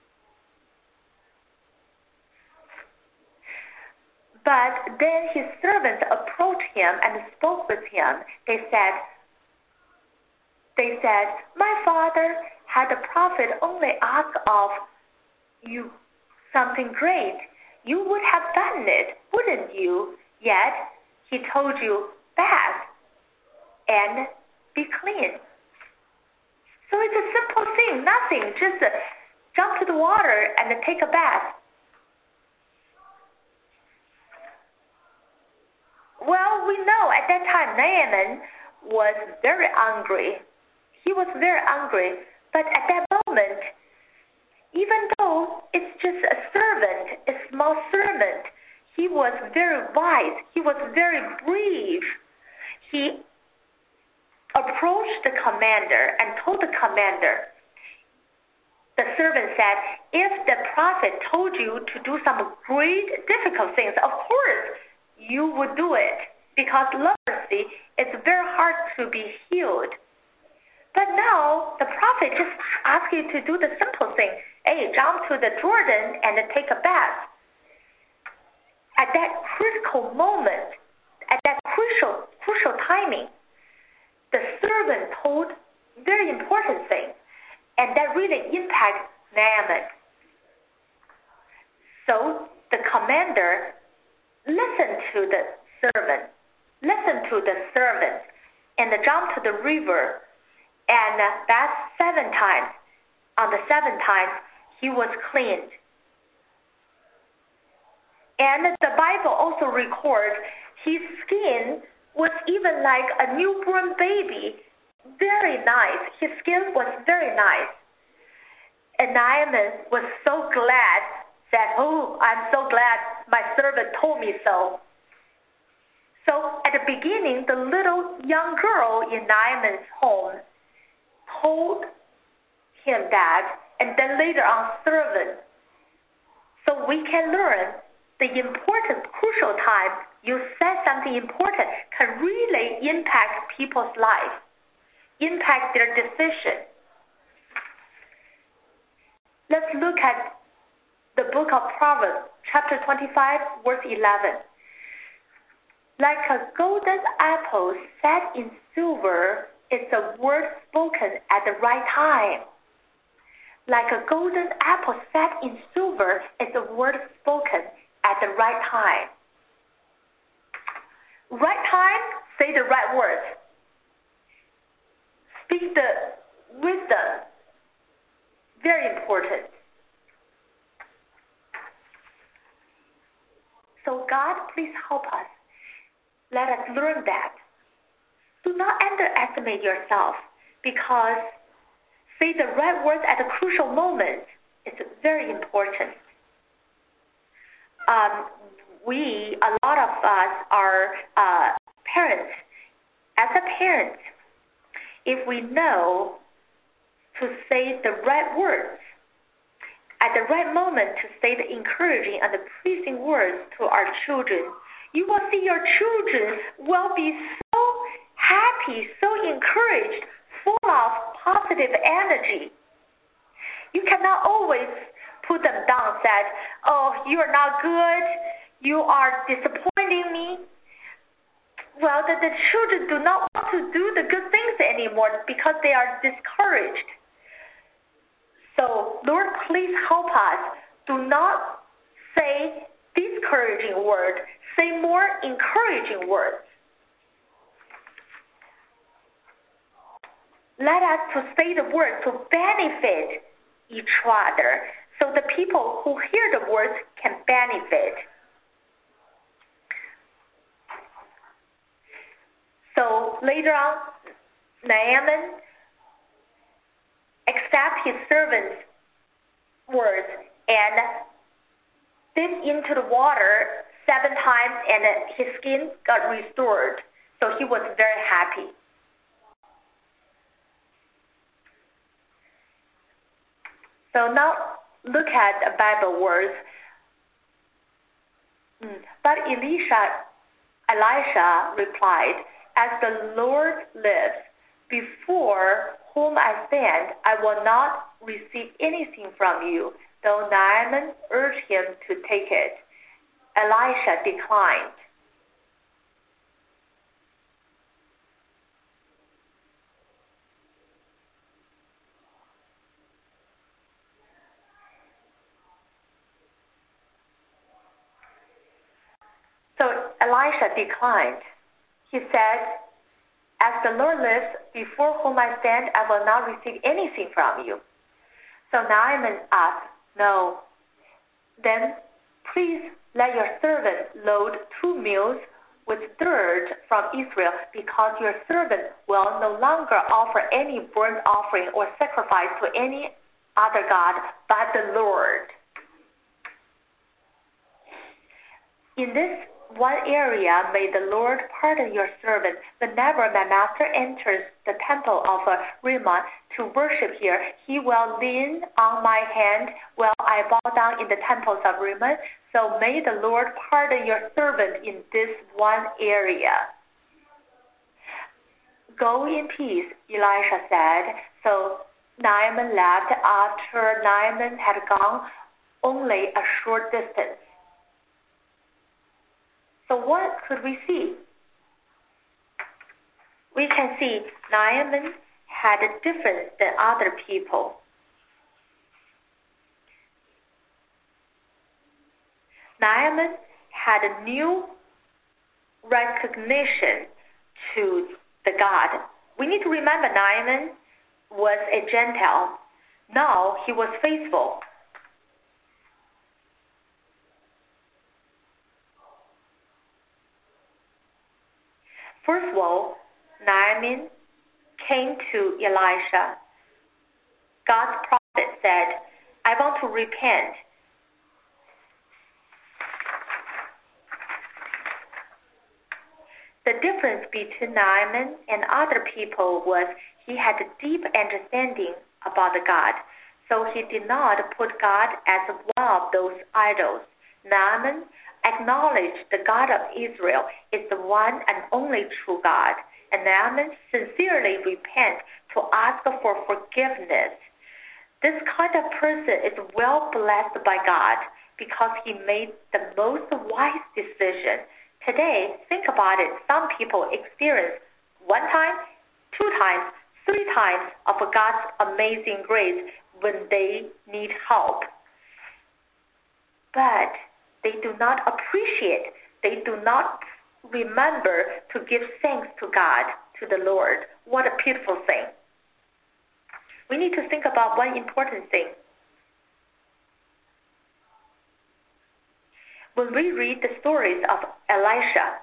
But then his servants approached him and spoke with him. They said, they said, my father, had the prophet only asked of you something great, you would have done it, wouldn't you? Yet he told you, bath and be clean. So it's a simple thing, nothing, just uh, jump to the water and take a bath. Well, we know at that time Naaman was very angry. He was very angry. But at that moment, even though it's just a servant, a small servant, he was very wise. He was very brave. He approached the commander and told the commander, the servant said, if the prophet told you to do some great, difficult things, of course you would do it, because leprosy is very hard to be healed. But now the prophet just asked you to do the simple thing. Hey, jump to the Jordan and take a bath. At that critical moment, at that crucial, crucial timing, the servant told very important thing, and that really impacted Naaman. So the commander listened to the servant, listened to the servant, and jumped to the river. And that's seven times. On the seventh time, he was cleaned. And the Bible also records his skin was even like a newborn baby. Very nice. His skin was very nice. And Naaman was so glad that, oh, I'm so glad my servant told me so. So at the beginning, the little young girl in Naaman's home told him that, and then later on servant. So we can learn the important, crucial time you said something important can really impact people's life, impact their decision. Let's look at the book of Proverbs, chapter twenty-five, verse eleven. Like a golden apple set in silver, it's a word spoken at the right time. Like a golden apple set in silver, it's a word spoken at the right time. Right time, say the right words. Speak the wisdom. Very important. So God, please help us. Let us learn that. Do not underestimate yourself, because say the right words at a crucial moment is very important. Um, we, a lot of us are uh, parents. As a parent, if we know to say the right words at the right moment, to say the encouraging and the pleasing words to our children, you will see your children will be so happy, so encouraged, full of positive energy. You cannot always put them down, said, oh, you are not good, you are disappointing me. Well, the, the children do not want to do the good things anymore because they are discouraged. So, Lord, please help us. Do not say discouraging words. Say more encouraging words. Let us to say the words to benefit each other, so the people who hear the words can benefit. So later on, Naaman accepted his servant's words and dipped into the water seven times, and his skin got restored. So he was very happy. So now look at the Bible words. But Elisha, Elisha replied, as the Lord lives, before whom I stand, I will not receive anything from you. Though Naaman urged him to take it, Elisha declined. So Elisha declined. He said, as the Lord lives, before whom I stand, I will not receive anything from you. So Naaman asked, no. Then please let your servant load two mules with dirt from Israel, because your servant will no longer offer any burnt offering or sacrifice to any other god but the Lord. In this one area, may the Lord pardon your servant. Whenever my master enters the temple of Rimmon to worship here, he will lean on my hand while I bow down in the temples of Rimmon. So may the Lord pardon your servant in this one area. Go in peace, Elisha said. So Naaman left after Naaman had gone only a short distance. So what could we see? We can see Naaman had a difference than other people. Naaman had a new recognition to the God. We need to remember Naaman was a Gentile. Now he was faithful. First of all, Naaman came to Elisha. God's prophet said, I want to repent. The difference between Naaman and other people was he had a deep understanding about the God, so he did not put God as one of those idols. Naaman acknowledged the God of Israel is the one and only true God, and Naaman sincerely repent to ask for forgiveness. This kind of person is well blessed by God because he made the most wise decision. Today, think about it. Some people experience one time, two times, three times of God's amazing grace when they need help. But they do not appreciate, they do not remember to give thanks to God, to the Lord. What a pitiful thing. We need to think about one important thing. When we read the stories of Elisha,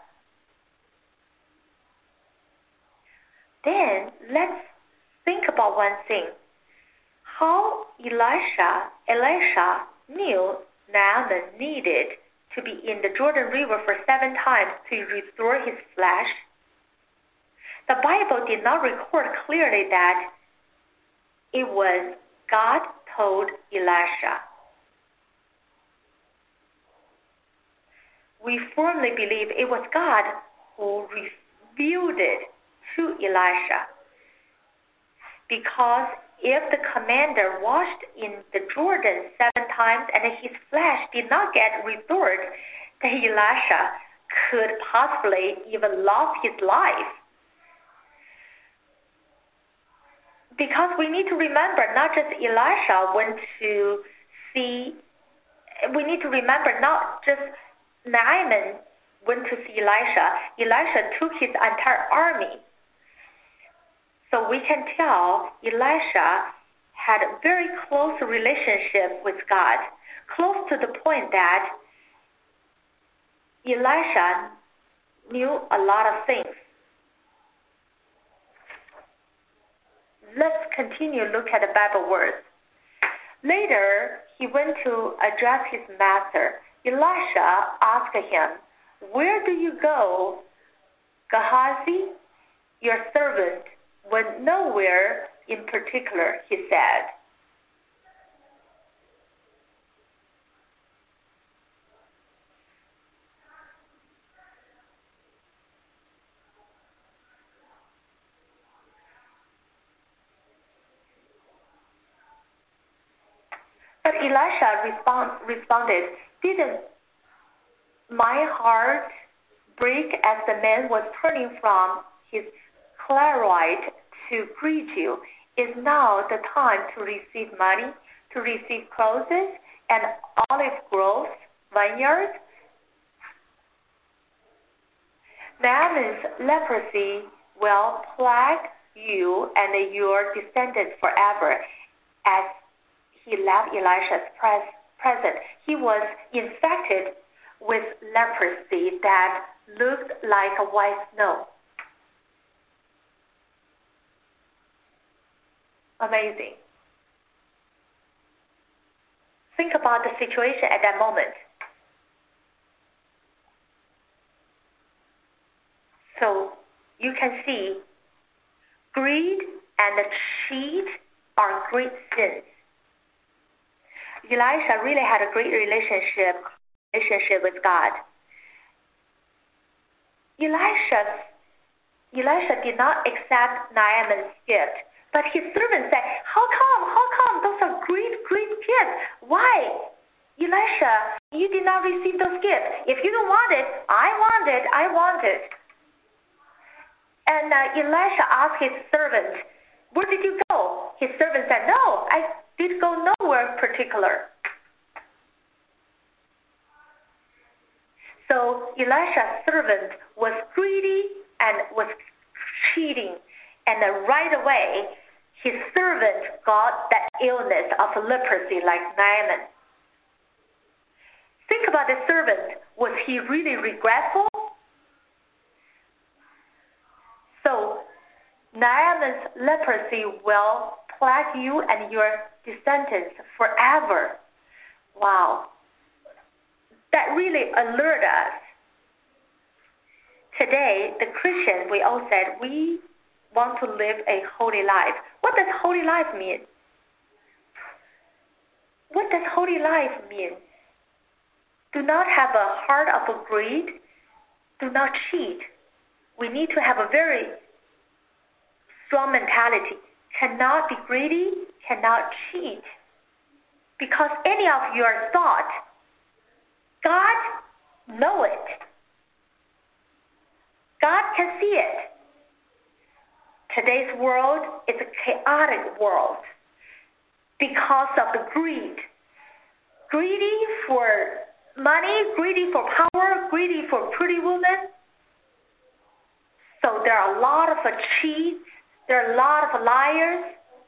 then let's think about one thing. How Elisha, Elisha knew Naaman needed to be in the Jordan River for seven times to restore his flesh. The Bible did not record clearly that it was God told Elisha. We firmly believe it was God who revealed it to Elisha. Because if the commander washed in the Jordan seven times and his flesh did not get restored, then Elisha could possibly even lose his life. Because we need to remember, not just Elisha went to see, we need to remember not just Naaman went to see Elisha. Elisha took his entire army. So we can tell Elisha had a very close relationship with God, close to the point that Elisha knew a lot of things. Let's continue look at the Bible words. Later, he went to address his master. Elisha asked him, where do you go? Gehazi, your servant, went nowhere in particular, he said. Elisha respond, responded, didn't my heart break as the man was turning from his Claright to greet you? Is now the time to receive money, to receive clothes, and olive groves, vineyards? Naaman's leprosy will plague you and your descendants forever. As he left Elisha's pres- presence, he was infected with leprosy that looked like a white snow. Amazing. Think about the situation at that moment. So you can see greed and cheat are great sins. Elisha really had a great relationship relationship with God. Elisha, Elisha did not accept Naaman's gift, but his servant said, how come, how come, those are great, great gifts. Why? Elisha, you did not receive those gifts. If you don't want it, I want it, I want it. And uh, Elisha asked his servant, where did you go? His servant said, no, I did go nowhere particular. So Elisha's servant was greedy and was cheating. And then right away, his servant got that illness of leprosy like Naaman. Think about the servant. Was he really regretful? So Naaman's leprosy will plague you and your descendants forever. Wow. That really alerted us. Today, the Christians, we all said we want to live a holy life. What does holy life mean? What does holy life mean? Do not have a heart of greed. Do not cheat. We need to have a very strong mentality. Cannot be greedy, cannot cheat. Because any of your thought, God knows it. God can see it. Today's world is a chaotic world because of the greed. Greedy for money, greedy for power, greedy for pretty women. So there are a lot of cheats. There are a lot of liars.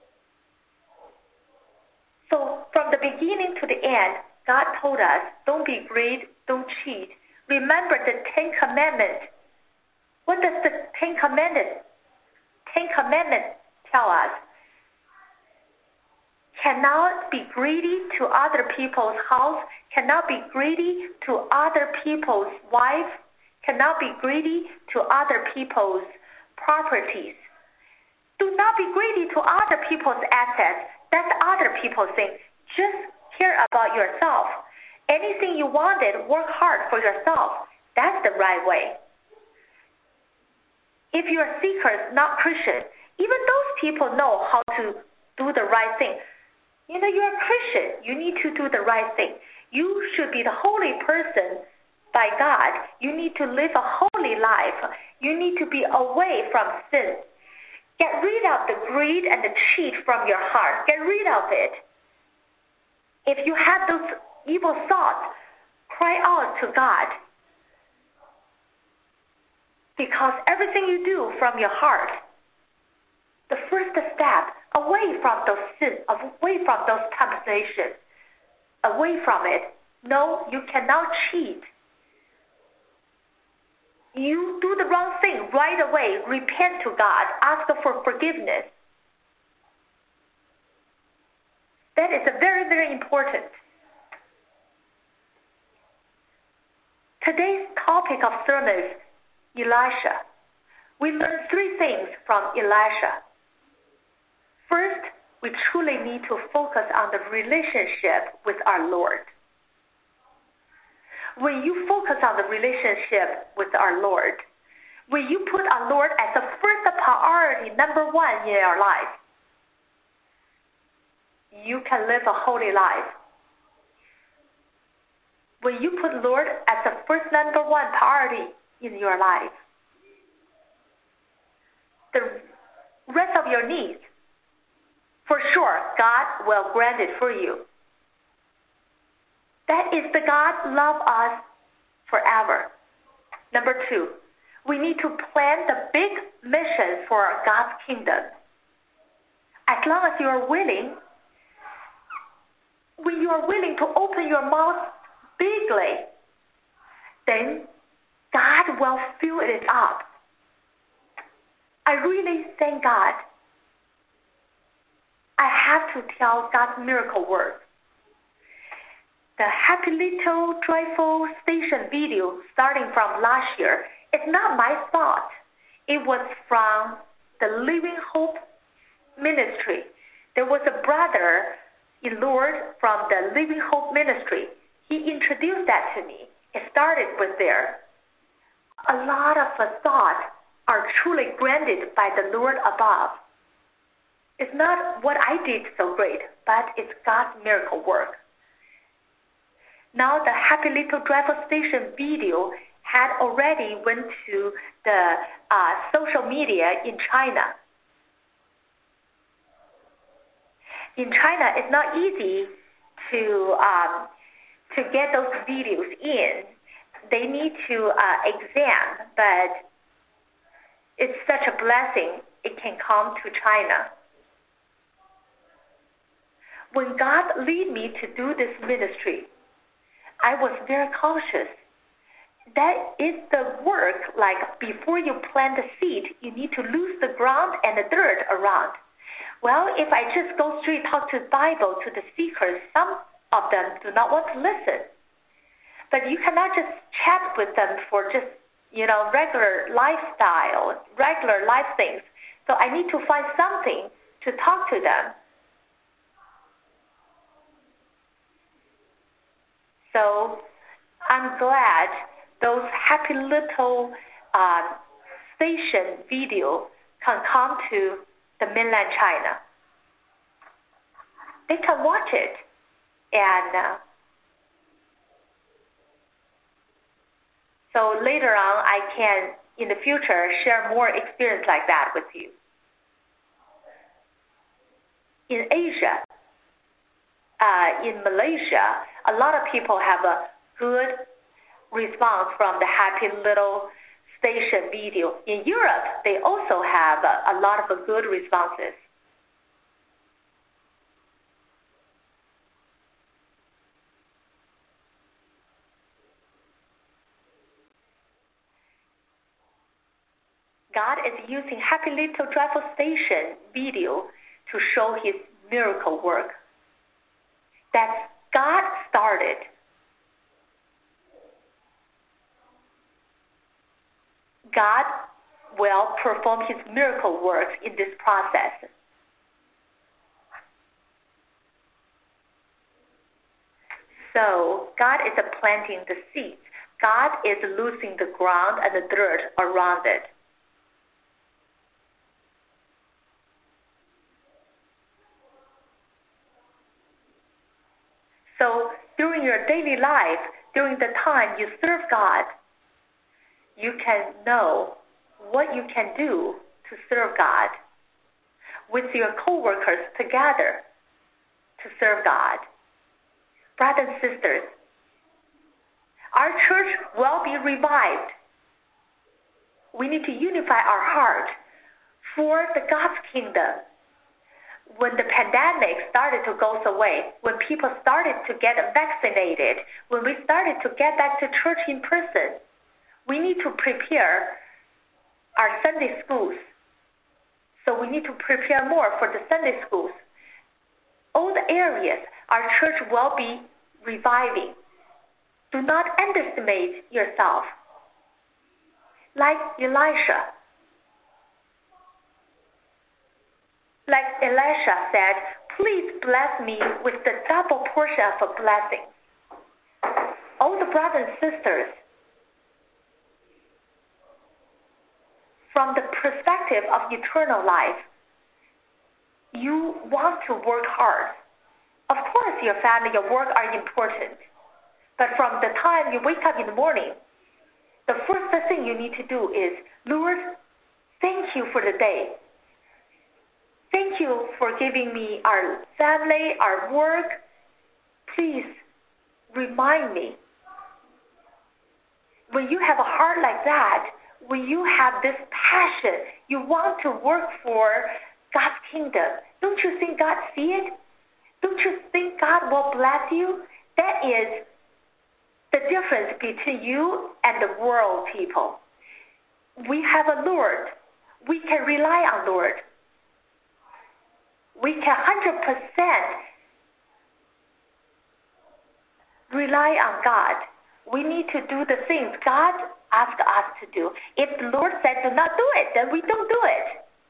So from the beginning to the end, God told us, don't be greedy, don't cheat. Remember the Ten Commandments. What does the Ten Commandments, Ten Commandments tell us? Cannot be greedy to other people's house, cannot be greedy to other people's wife, cannot be greedy to other people's properties. Do not be greedy to other people's assets. That's other people's thing. Just care about yourself. Anything you wanted, work hard for yourself. That's the right way. If you're seekers, not Christians, even those people know how to do the right thing. You know, you're a Christian. You need to do the right thing. You should be the holy person by God. You need to live a holy life. You need to be away from sin. Get rid of the greed and the cheat from your heart. Get rid of it. If you have those evil thoughts, cry out to God. Because everything you do from your heart, the first step, away from those sins, away from those temptations, away from it. No, you cannot cheat. You do the wrong thing right away. Repent to God. Ask for forgiveness. That is a very, very important. Today's topic of sermon is Elisha. We learn three things from Elisha. First, we truly need to focus on the relationship with our Lord. When you focus on the relationship with our Lord, when you put our Lord as the first priority, number one in your life, you can live a holy life. when you put Lord as the first number one priority in your life, the rest of your needs, for sure, God will grant it for you. That is the God love us forever. Number two, we need to plan the big mission for God's kingdom. As long as you are willing, when you are willing to open your mouth bigly, then God will fill it up. I really thank God. I have to tell God's miracle word. The Happy Little Joyful Station video starting from last year is not my thought. It was from the Living Hope Ministry. There was a brother in Lord from the Living Hope Ministry. He introduced that to me. It started with there. A lot of the thoughts are truly granted by the Lord above. It's not what I did so great, but it's God's miracle work. Now the Happy Little Joyful Station video had already went to the uh, social media in China. In China, it's not easy to um, to get those videos in. They need to uh, exam, but it's such a blessing it can come to China. When God lead me to do this ministry, I was very cautious. That is the work, like before you plant the seed, you need to lose the ground and the dirt around. Well, if I just go straight talk to the Bible to the seekers, some of them do not want to listen. But you cannot just chat with them for just, you know, regular lifestyle, regular life things. So I need to find something to talk to them. So I'm glad those Happy Little uh, Station video can come to the mainland China. They can watch it, and uh, so later on I can, in the future, share more experience like that with you. In Asia, uh, in Malaysia, a lot of people have a good response from the Happy Little Station video. In Europe, they also have a, a lot of good responses. God is using Happy Little Joyful Station video to show His miracle work. That God started. God will perform His miracle works in this process. So God is planting the seeds. God is losing the ground and the dirt around it. So during your daily life, during the time you serve God, you can know what you can do to serve God with your co-workers together to serve God. Brothers and sisters, our church will be revived. We need to unify our heart for the God's kingdom. When the pandemic started to go away, when people started to get vaccinated, when we started to get back to church in person, we need to prepare our Sunday schools. So we need to prepare more for the Sunday schools. All the areas our church will be reviving. Do not underestimate yourself. Like Elisha. Like Elisha said, please bless me with the double portion of a blessing. All the brothers and sisters, from the perspective of eternal life, you want to work hard. Of course, your family, your work are important. But from the time you wake up in the morning, the first thing you need to do is, Lord, thank you for the day. Thank you for giving me our family, our work. Please remind me. When you have a heart like that, when you have this passion, you want to work for God's kingdom, don't you think God sees it? Don't you think God will bless you? That is the difference between you and the world people. We have a Lord. We can rely on Lord. We can one hundred percent rely on God. We need to do the things God asked us to do. If the Lord said do not do it, then we don't do it.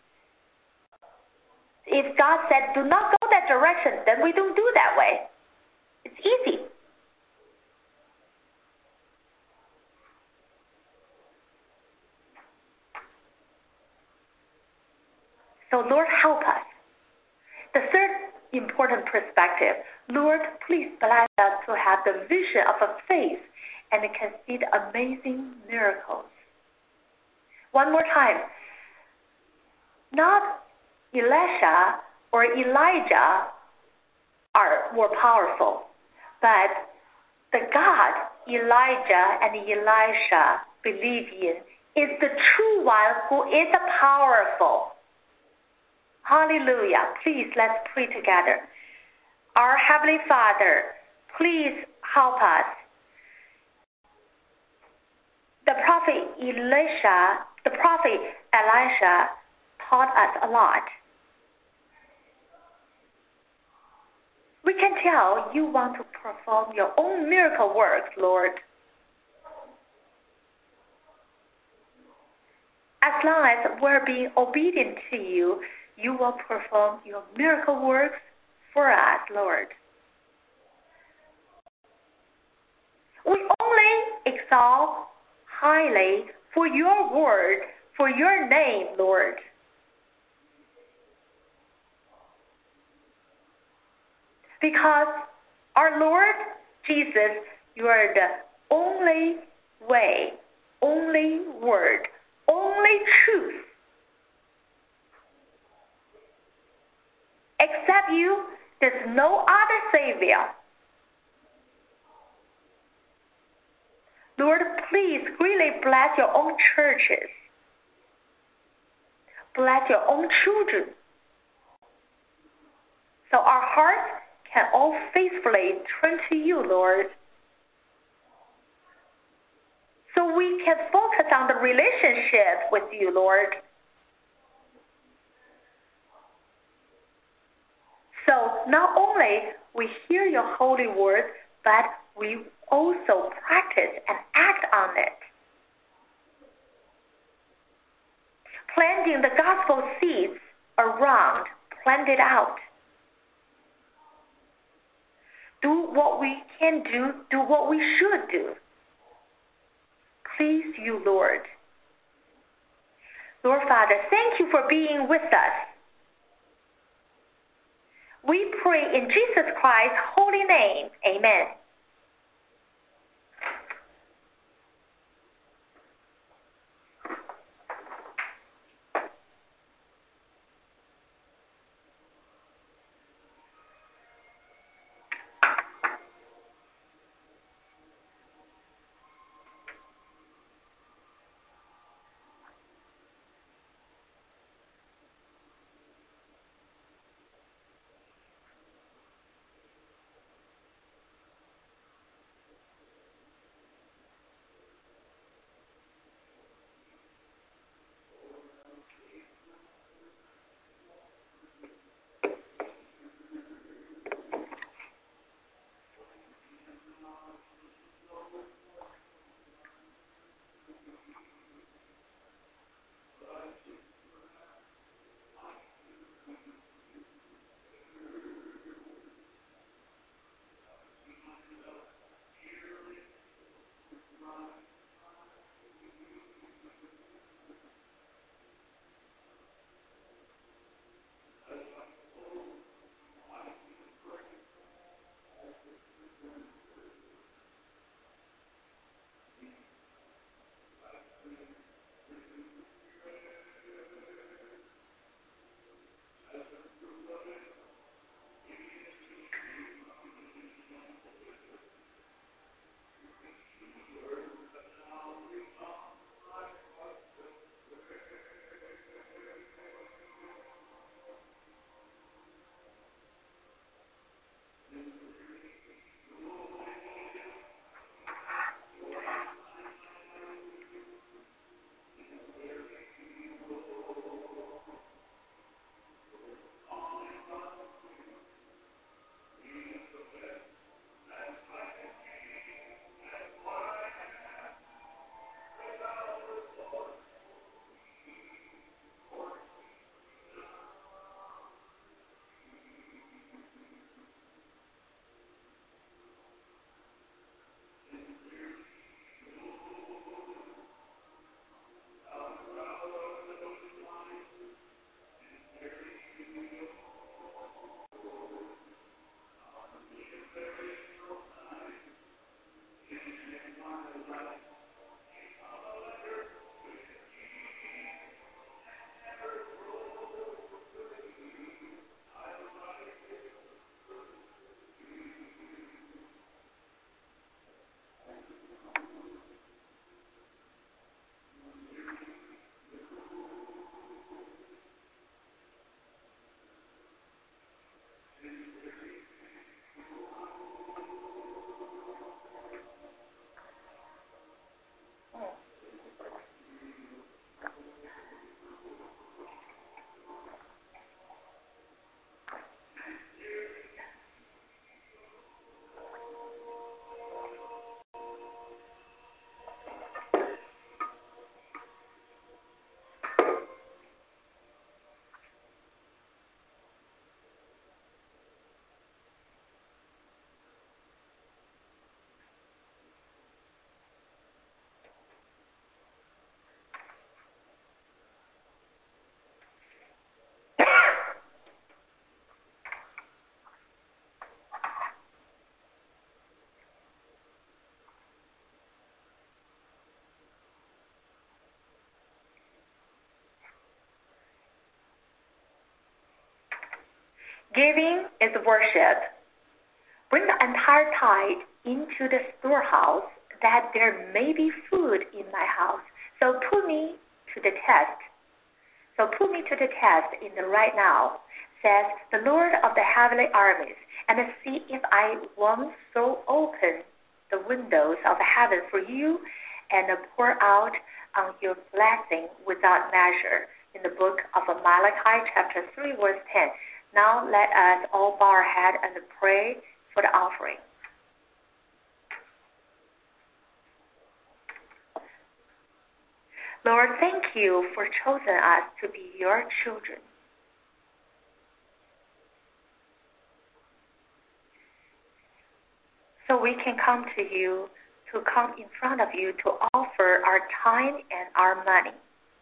If God said do not go that direction, then we don't do that way. It's easy. So Lord, help us. The third important perspective, Lord, please bless us to have the vision of a faith and can see the amazing miracles. One more time. Not Elisha or Elijah are more powerful, but the God Elijah and Elisha believe in is the true one who is powerful. Hallelujah. Please, let's pray together. Our Heavenly Father, please help us. The prophet Elisha, the prophet Elisha taught us a lot. We can tell you want to perform your own miracle works, Lord. As long as we're being obedient to you, you will perform your miracle works for us, Lord. We only exalt highly for your word, for your name, Lord. Because our Lord Jesus, you are the only way, only word, only truth. Except you, there's no other Savior. Lord, please really bless your own churches. Bless your own children. So our hearts can all faithfully turn to you, Lord. So we can focus on the relationship with you, Lord. So not only we hear your holy word, but we also practice and act on it. Planting the gospel seeds around, plant it out. Do what we can do, do what we should do. Please you, Lord. Lord Father, thank you for being with us. We pray in Jesus Christ's holy name. Amen. Giving is worship. Bring the entire tithe into the storehouse, that there may be food in my house. So put me to the test. So put me to the test in the right now, says the Lord of the heavenly armies, and see if I won't throw open the windows of heaven for you and pour out on your blessing without measure. In the book of Malachi, chapter three, verse ten. Now let us all bow our head and pray for the offering. Lord, thank you for choosing us to be your children. So we can come to you, to come in front of you to offer our time and our money.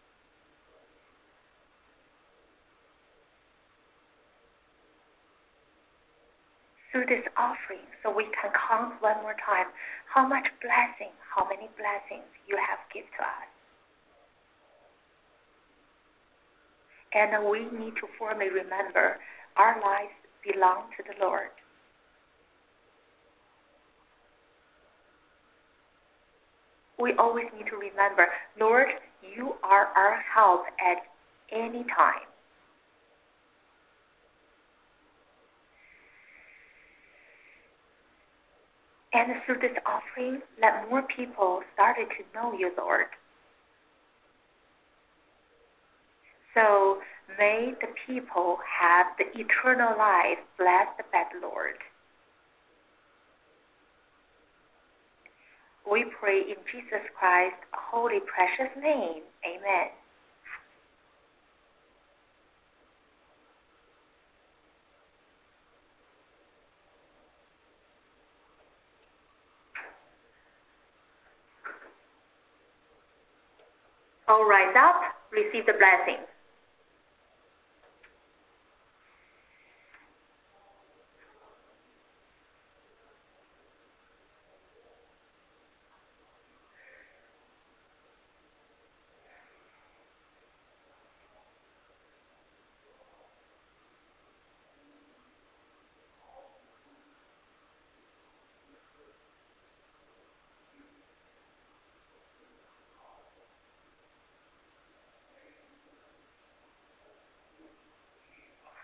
Through this offering, so we can count one more time how much blessing, how many blessings you have given to us. And we need to firmly remember our lives belong to the Lord. We always need to remember, Lord, you are our help at any time. And through this offering, let more people started to know you, Lord. So may the people have the eternal life blessed by the Lord. We pray in Jesus Christ's holy, precious name. Amen. All rise up, receive the blessing.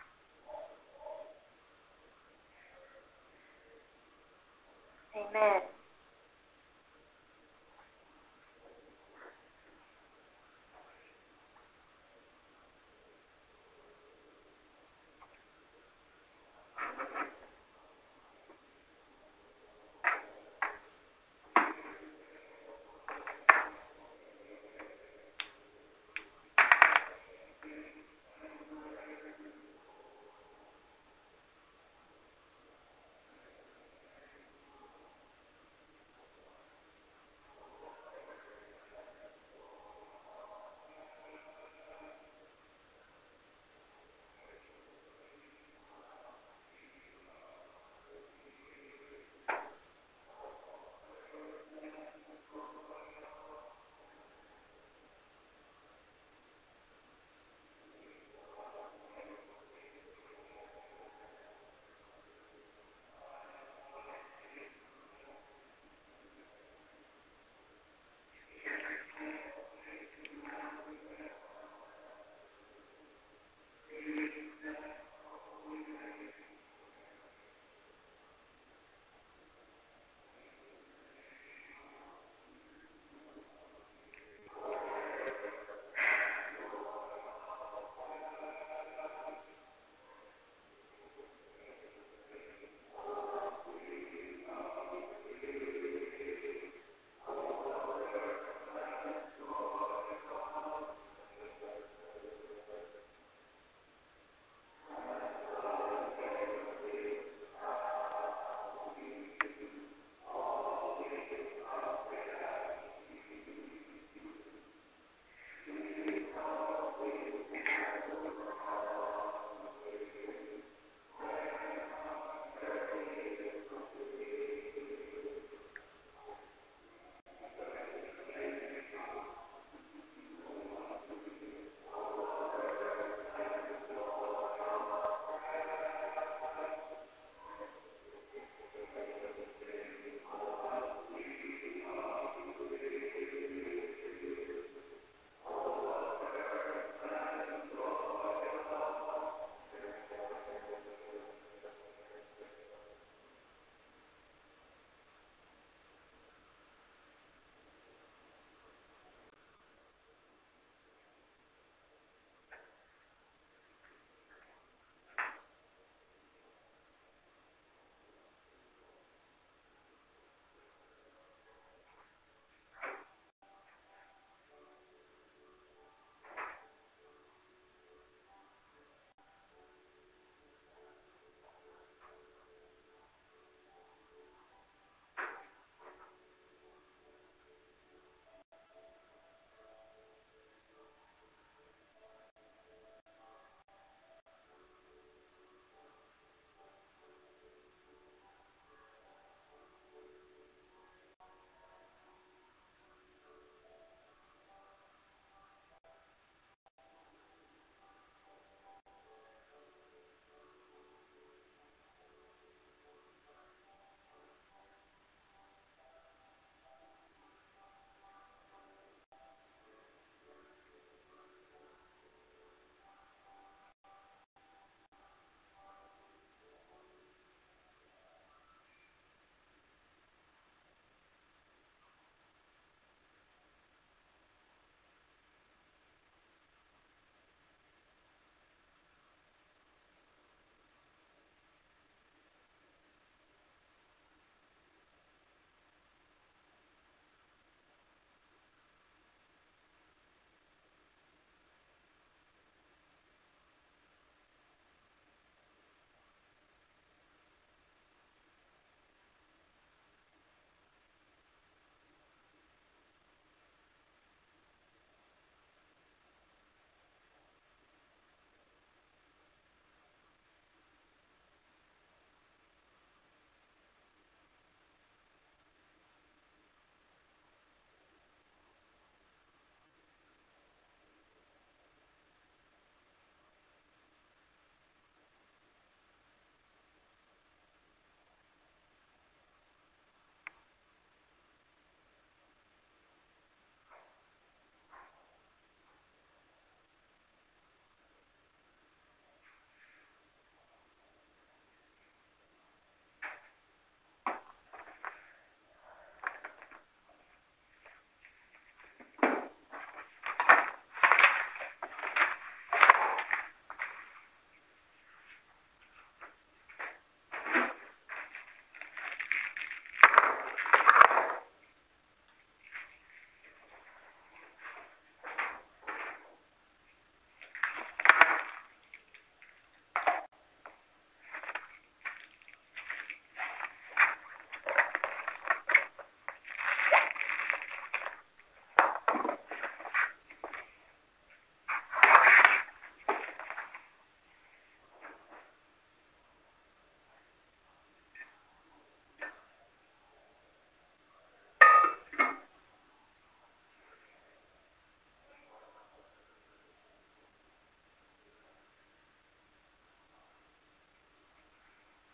Amen.